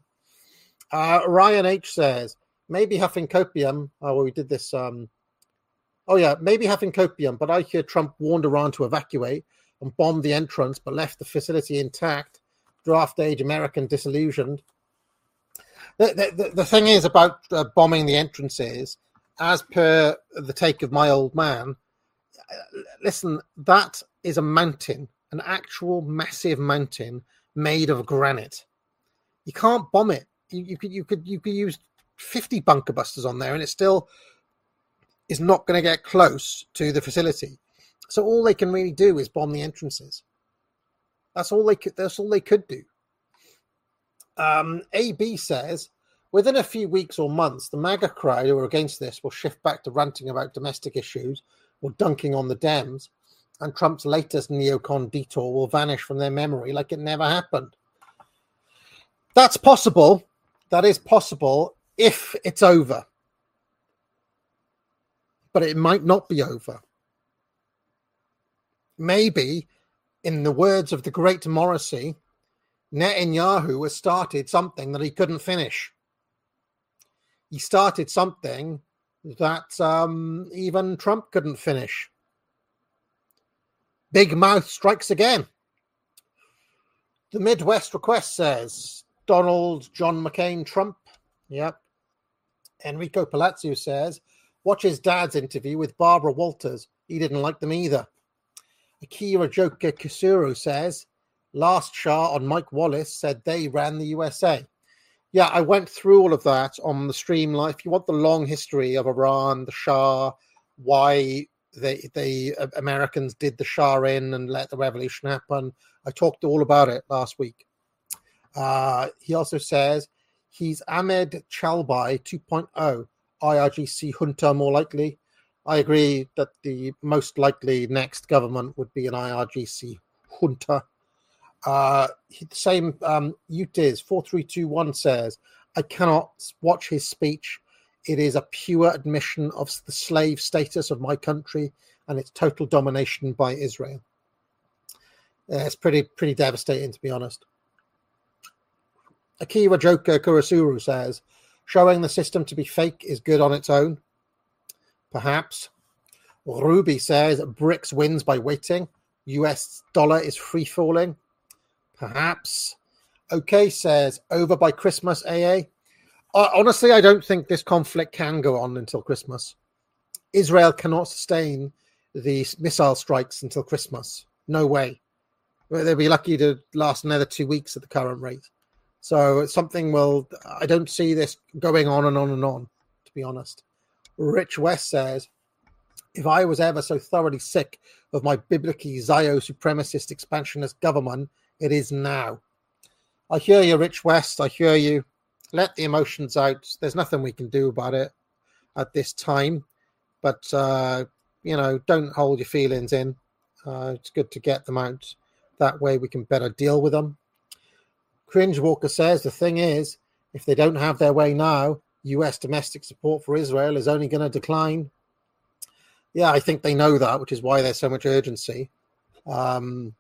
Ryan H says, maybe huffing copium. We did this. Maybe huffing copium, but I hear Trump warned Iran to evacuate and bombed the entrance, but left the facility intact. Draft age American disillusioned. The thing is about bombing the entrances, as per the take of my old man, listen, that is a mountain, an actual massive mountain made of granite. You can't bomb it. You could use 50 bunker busters on there, and it still is not going to get close to the facility. So all they can really do is bomb the entrances. That's all they could do. AB says, within a few weeks or months, the MAGA crowd who are against this will shift back to ranting about domestic issues or dunking on the Dems, and Trump's latest neocon detour will vanish from their memory like it never happened. That's possible. That is possible if it's over. But it might not be over. Maybe, in the words of the great Morrissey, Netanyahu has started something that he couldn't finish. He started something that even Trump couldn't finish. Big Mouth strikes again. The Midwest Request says, Donald John McCain Trump. Yep. Enrico Palazzo says, watch his dad's interview with Barbara Walters. He didn't like them either. Akira Joker Kisuru says, last Shah on Mike Wallace said they ran the USA. Yeah, I went through all of that on the stream. If you want the long history of Iran, the Shah, why the Americans did the Shah in and let the revolution happen, I talked all about it last week. He also says he's Ahmed Chalbai 2.0, IRGC junta more likely. I agree that the most likely next government would be an IRGC junta. Same Utiz 4321 says, I cannot watch his speech. It is a pure admission of the slave status of my country and its total domination by Israel. It's pretty devastating, to be honest. Akira Joker Kurosuru says, showing the system to be fake is good on its own. Perhaps. Ruby says, BRICS wins by waiting. US dollar is free falling. Perhaps. Okay says, over by Christmas, AA. Honestly, I don't think this conflict can go on until Christmas. Israel cannot sustain the missile strikes until Christmas. No way. They'll be lucky to last another 2 weeks at the current rate. So I don't see this going on and on and on, to be honest. Rich West says, if I was ever so thoroughly sick of my biblically Zio supremacist expansionist government, it is now. I hear you, Rich West. I hear you. Let the emotions out. There's nothing we can do about it at this time. But, don't hold your feelings in. It's good to get them out. That way we can better deal with them. Cringe Walker says, the thing is, if they don't have their way now, US domestic support for Israel is only going to decline. Yeah, I think they know that, which is why there's so much urgency. Netanyahu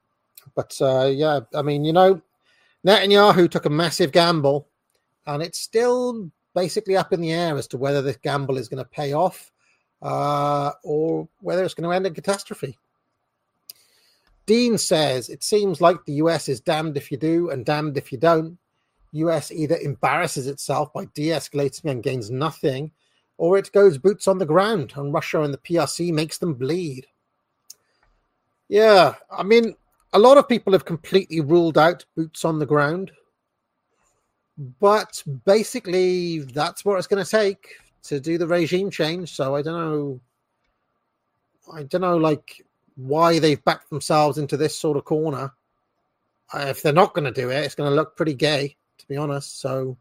took a massive gamble, and it's still basically up in the air as to whether this gamble is going to pay off or whether it's going to end in catastrophe. Dean says, it seems like the US is damned if you do and damned if you don't. US either embarrasses itself by de-escalating and gains nothing, or it goes boots on the ground and Russia and the PRC makes them bleed. Yeah, I mean, a lot of people have completely ruled out boots on the ground, but basically that's what it's going to take to do the regime change. So I don't know, like, why they've backed themselves into this sort of corner. If they're not going to do it, it's going to look pretty gay, to be honest. So,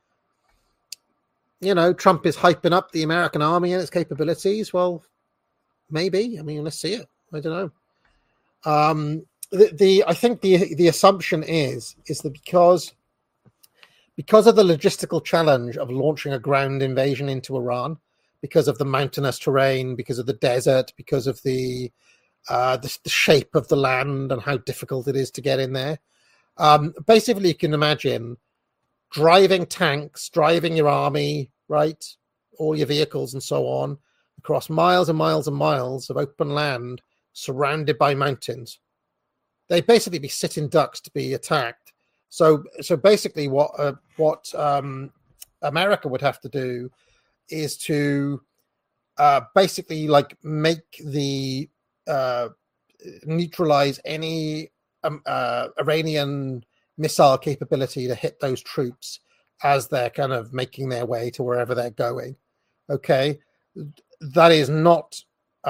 Trump is hyping up the American army and its capabilities. Well, maybe. I mean, let's see it. I don't know. I think the assumption is that because of the logistical challenge of launching a ground invasion into Iran, because of the mountainous terrain, because of the desert, because of the shape of the land and how difficult it is to get in there. Basically, you can imagine driving tanks, driving your army, right, all your vehicles and so on, across miles and miles and miles of open land surrounded by mountains. They'd basically be sitting ducks to be attacked. So basically what America would have to do is to basically like make the neutralize any Iranian missile capability to hit those troops as they're kind of making their way to wherever they're going. Okay, that is not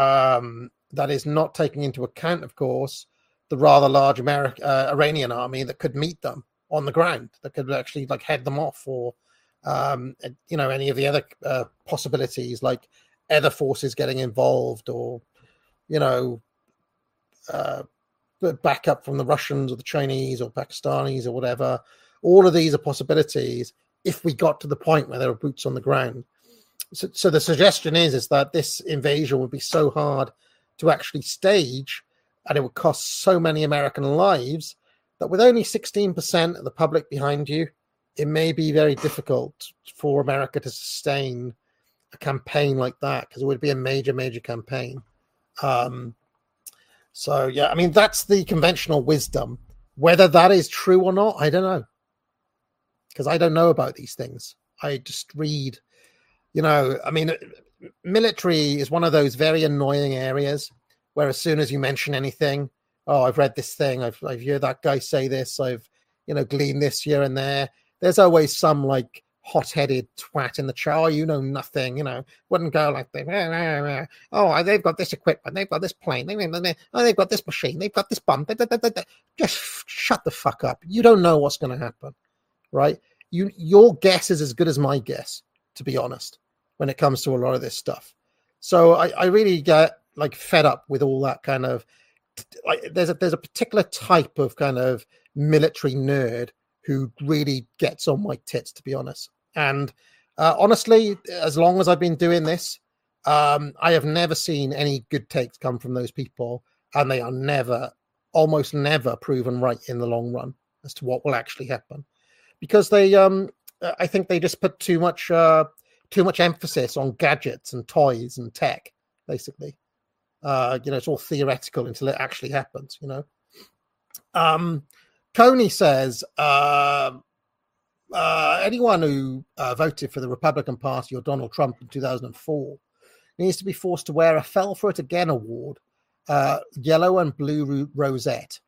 taking into account, of course, the rather large Iranian army that could meet them on the ground, that could actually like head them off, or any of the other possibilities like other forces getting involved, or backup from the Russians or the Chinese or Pakistanis or whatever. All of these are possibilities if we got to the point where there are boots on the ground. So the suggestion is that this invasion would be so hard to actually stage, and it would cost so many American lives, that with only 16% of the public behind you, it may be very difficult for America to sustain a campaign like that, because it would be a major, major campaign. So, yeah, I mean, that's the conventional wisdom. Whether that is true or not, I don't know, because I don't know about these things. I just read, I mean, military is one of those very annoying areas where as soon as you mention anything, oh, I've read this thing, I've heard that guy say this, I've, gleaned this here and there. There's always some like hot-headed twat in the chat. Oh, you know nothing, wouldn't go like that. Oh, they've got this equipment, they've got this plane, they've got this machine, they've got this bomb. Just shut the fuck up. You don't know what's going to happen, right? Your guess is as good as my guess, to be honest, when it comes to a lot of this stuff. So I really get like fed up with all that kind of. There's a particular type of kind of military nerd who really gets on my tits, to be honest. And honestly, as long as I've been doing this, I have never seen any good takes come from those people, and they are almost never proven right in the long run as to what will actually happen, because they, I think they just put too much emphasis on gadgets and toys and tech, basically. It's all theoretical until it actually happens, Coney says, anyone who voted for the Republican Party or Donald Trump in 2004 needs to be forced to wear a Fell For It Again award, yellow and blue rosette.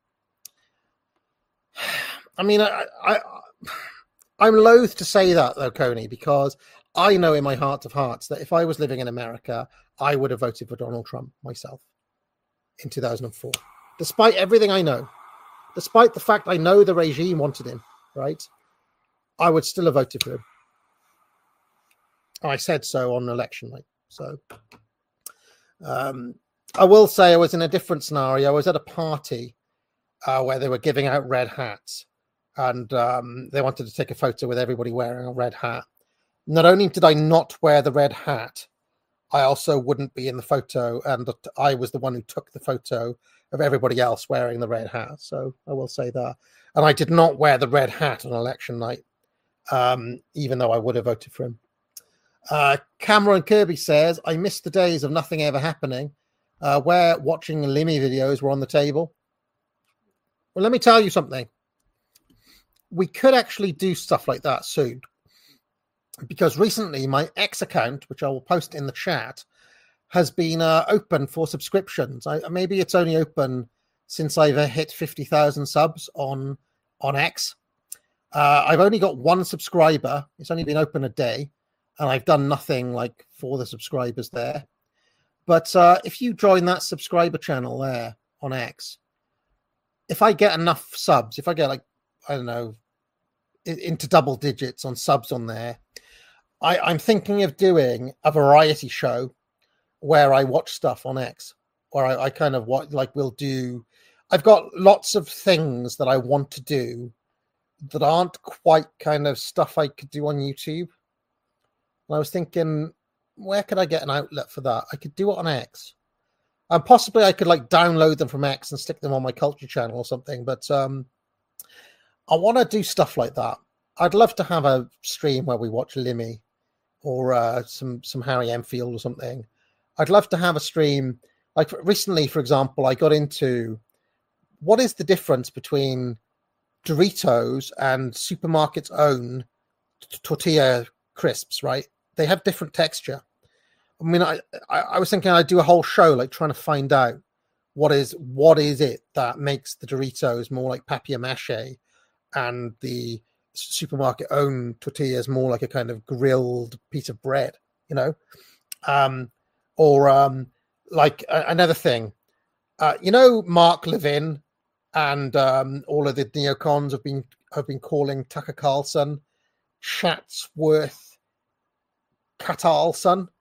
I mean, I'm loath to say that, though, Coney, because I know in my heart of hearts that if I was living in America, I would have voted for Donald Trump myself in 2004, despite everything I know, despite the fact I know the regime wanted him, right, I would still have voted for him. I said so on election night. So I will say I was in a different scenario. I was at a party where they were giving out red hats, and they wanted to take a photo with everybody wearing a red hat. Not only did I not wear the red hat, I also wouldn't be in the photo, and I was the one who took the photo of everybody else wearing the red hat. So I will say that. And I did not wear the red hat on election night, even though I would have voted for him. Cameron Kirby says, I miss the days of nothing ever happening, where watching Limmy videos were on the table. Well, let me tell you something. We could actually do stuff like that soon. Because recently my X account, which I will post in the chat, has been open for subscriptions. Maybe it's only open since I've hit 50,000 subs on X. I've only got one subscriber. It's only been open a day, and I've done nothing like for the subscribers there. But if you join that subscriber channel there on X, if I get enough subs, if I get like, I don't know, into double digits on subs on there, I'm thinking of doing a variety show where I watch stuff on X, where I kind of I've got lots of things that I want to do that aren't quite kind of stuff I could do on YouTube. And I was thinking, where could I get an outlet for that? I could do it on X. And possibly I could like download them from X and stick them on my culture channel or something. But I want to do stuff like that. I'd love to have a stream where we watch Limmy or some Harry Enfield or something. I'd love to have a stream. Like recently, for example, I got into what is the difference between Doritos and supermarkets' own tortilla crisps, right? They have different texture. I mean, I was thinking I'd do a whole show like trying to find out what is it that makes the Doritos more like papier-mâché and the supermarket own tortillas more like a kind of grilled piece of bread, you know? Like another thing, Mark Levin and all of the neocons have been calling Tucker Carlson Chatsworth Carlson.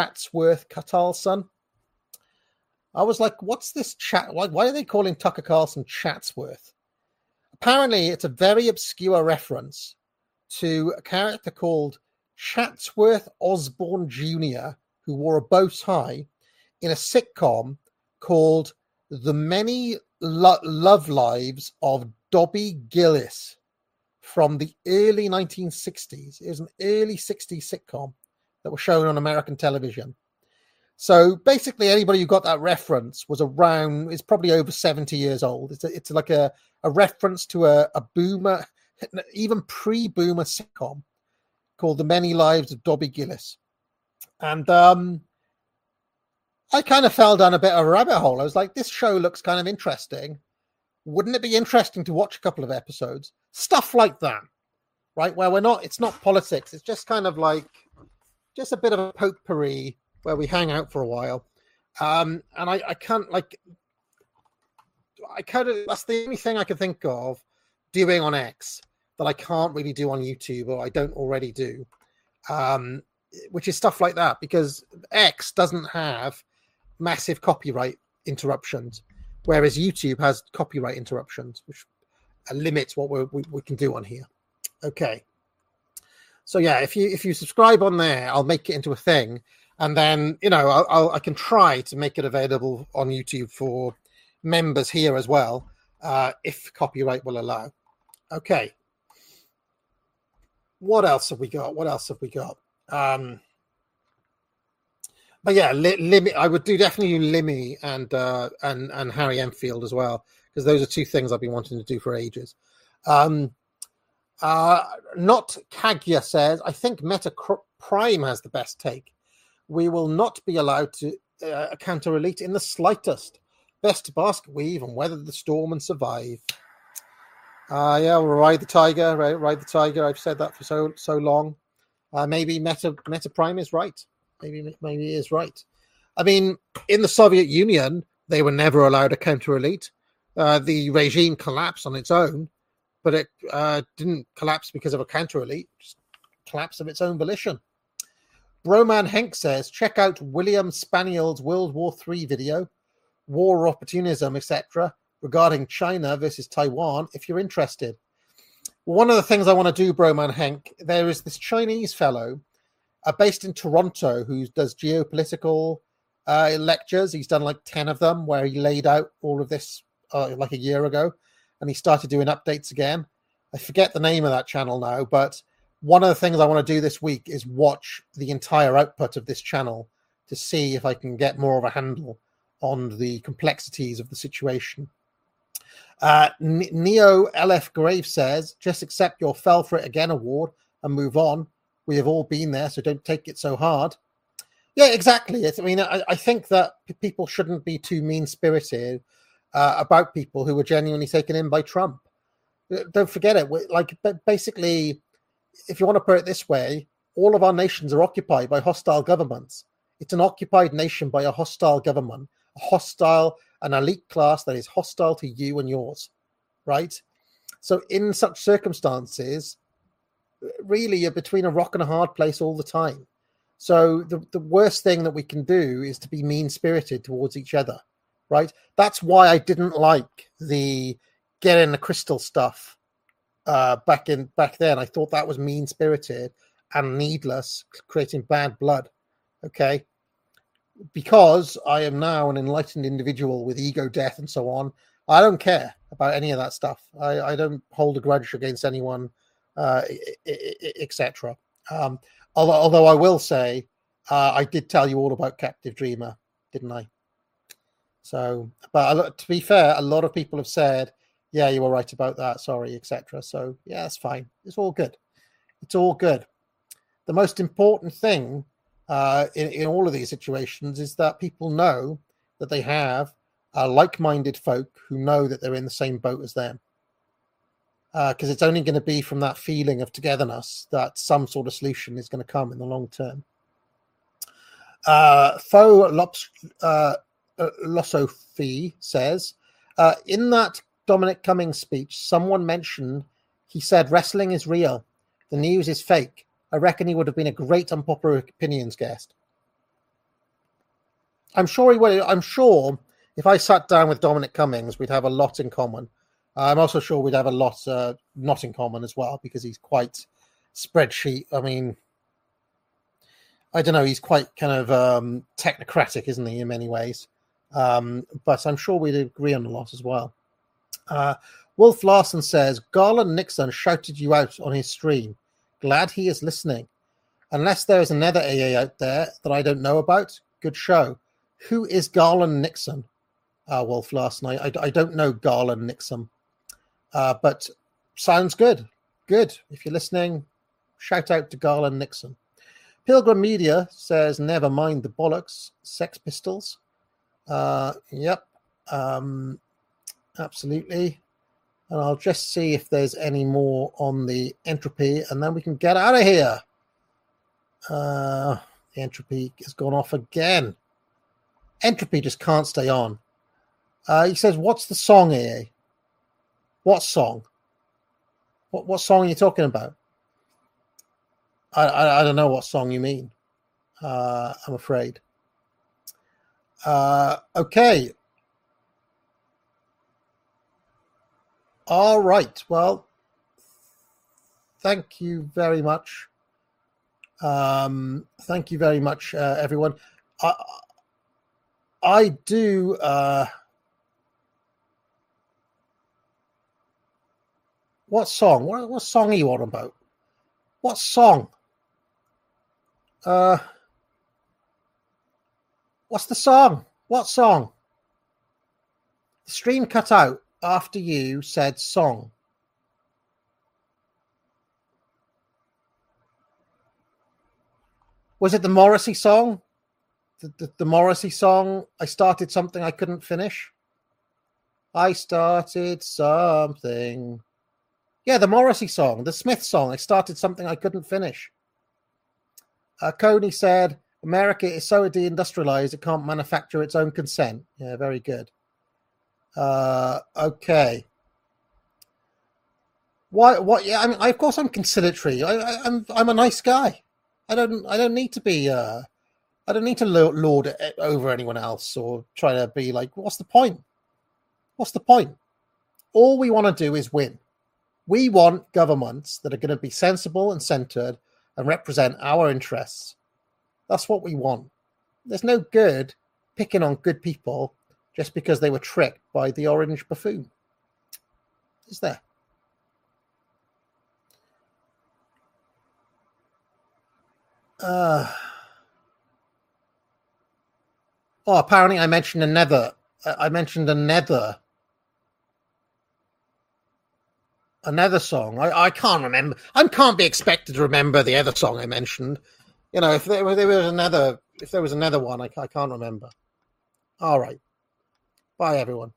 I was like, what's this chat? Why are they calling Tucker Carlson Chatsworth? Apparently, it's a very obscure reference to a character called Chatsworth Osborne Jr., who wore a bow tie in a sitcom called The Many Love Lives of Dobby Gillis from the early 1960s. It was an early 60s sitcom that was shown on American television. So basically anybody who got that reference is probably over 70 years old. It's like a reference to a boomer, even pre-boomer sitcom called The Many Lives of Dobby Gillis. And I kind of fell down a bit of a rabbit hole. I was like, this show looks kind of interesting. Wouldn't it be interesting to watch a couple of episodes? Stuff like that, right? Where it's not politics. It's just kind of like, just a bit of a potpourri where we hang out for a while. And I can't like, that's the only thing I can think of doing on X that I can't really do on YouTube or I don't already do. Which is stuff like that, because X doesn't have massive copyright interruptions, whereas YouTube has copyright interruptions, which limits what we can do on here. Okay. So yeah, if you subscribe on there, I'll make it into a thing. And then, I can try to make it available on YouTube for members here as well, if copyright will allow. Okay. What else have we got? But yeah, Limmy. I would definitely do Limmy and Harry Enfield as well, because those are two things I've been wanting to do for ages. Not Kagya says, I think Meta Prime has the best take. We will not be allowed to counter elite in the slightest. Best to basket weave and weather the storm and survive. Yeah, we'll ride the tiger. Ride the tiger. I've said that for so long. Maybe Meta Prime is right. Maybe he is right. I mean, in the Soviet Union, they were never allowed to counter elite. The regime collapsed on its own, but it didn't collapse because of a counter elite, just collapse of its own volition. Broman Henk says, check out William Spaniel's World War III video, War Opportunism, etc., regarding China versus Taiwan, if you're interested. One of the things I want to do, Broman Henk, there is this Chinese fellow based in Toronto who does geopolitical lectures. He's done like 10 of them where he laid out all of this like a year ago, and he started doing updates again. I forget the name of that channel now, but one of the things I want to do this week is watch the entire output of this channel to see if I can get more of a handle on the complexities of the situation. Neo LF Grave says, just accept your fell for it again award and move on. We have all been there, so don't take it so hard. Yeah, exactly. I think that people shouldn't be too mean-spirited about people who were genuinely taken in by Trump. Don't forget it. Basically, if you want to put it this way, all of our nations are occupied by hostile governments. It's an occupied nation by a hostile government, an elite class that is hostile to you and yours, right? So in such circumstances, really, you're between a rock and a hard place all the time. So the worst thing that we can do is to be mean-spirited towards each other, right? That's why I didn't like the get in the crystal stuff back then. I thought that was mean-spirited and needless, creating bad blood. Okay, because I am now an enlightened individual with ego death and so on. I don't care about any of that stuff. I don't hold a grudge against anyone, etc. Although I will say, I did tell you all about Captive Dreamer, didn't I? So, but to be fair, a lot of people have said, yeah, you were right about that, sorry, etc. So, yeah, that's fine. It's all good. It's all good. The most important thing in all of these situations is that people know that they have like-minded folk who know that they're in the same boat as them. Because it's only going to be from that feeling of togetherness that some sort of solution is going to come in the long term. Losophy says, in that Dominic Cummings speech, someone mentioned, he said, wrestling is real. The news is fake. I reckon he would have been a great unpopular opinions guest. I'm sure he would. I'm sure if I sat down with Dominic Cummings, we'd have a lot in common. I'm also sure we'd have a lot not in common as well, because he's quite spreadsheet. I mean, I don't know. He's quite kind of technocratic, isn't he, in many ways? But I'm sure we'd agree on a lot as well. Wolf Larson says, Garland Nixon shouted you out on his stream. Glad he is listening. Unless there is another AA out there that I don't know about, good show. Who is Garland Nixon? Wolf Larson. I don't know Garland Nixon. But sounds good. Good. If you're listening, shout out to Garland Nixon. Pilgrim Media says, never mind the bollocks. Sex Pistols. Yep. Absolutely. And I'll just see if there's any more on the entropy, and then we can get out of here. The entropy has gone off again. Entropy just can't stay on. He says, what's the song, AA? What song? What song are you talking about? I don't know what song you mean. I'm afraid. Okay. All right. Well, thank you very much. Thank you very much, everyone. I do. What song? What song are you on about? What song? What's the song? What song? The stream cut out after you said song. Was it the Morrissey song? The Morrissey song, I started something I couldn't finish? I started something. Yeah, the Morrissey song, the Smith song, I started something I couldn't finish. Coney said, America is so deindustrialized it can't manufacture its own consent. Yeah, very good. Okay. Why? What? Yeah, I mean, of course I'm conciliatory. I'm a nice guy. I don't need to be. I don't need to lord it over anyone else or try to be like. What's the point? What's the point? All we want to do is win. We want governments that are going to be sensible and centered and represent our interests. That's what we want. There's no good picking on good people just because they were tricked by the orange buffoon. Is there? Apparently I mentioned another song. I can't remember. I can't be expected to remember the other song I mentioned. You know, if there was another one, I can't remember. All right. Bye, everyone.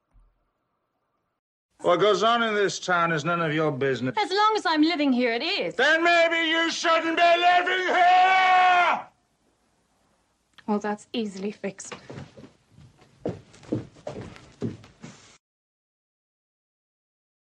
What goes on in this town is none of your business. As long as I'm living here, it is. Then maybe you shouldn't be living here! Well, that's easily fixed.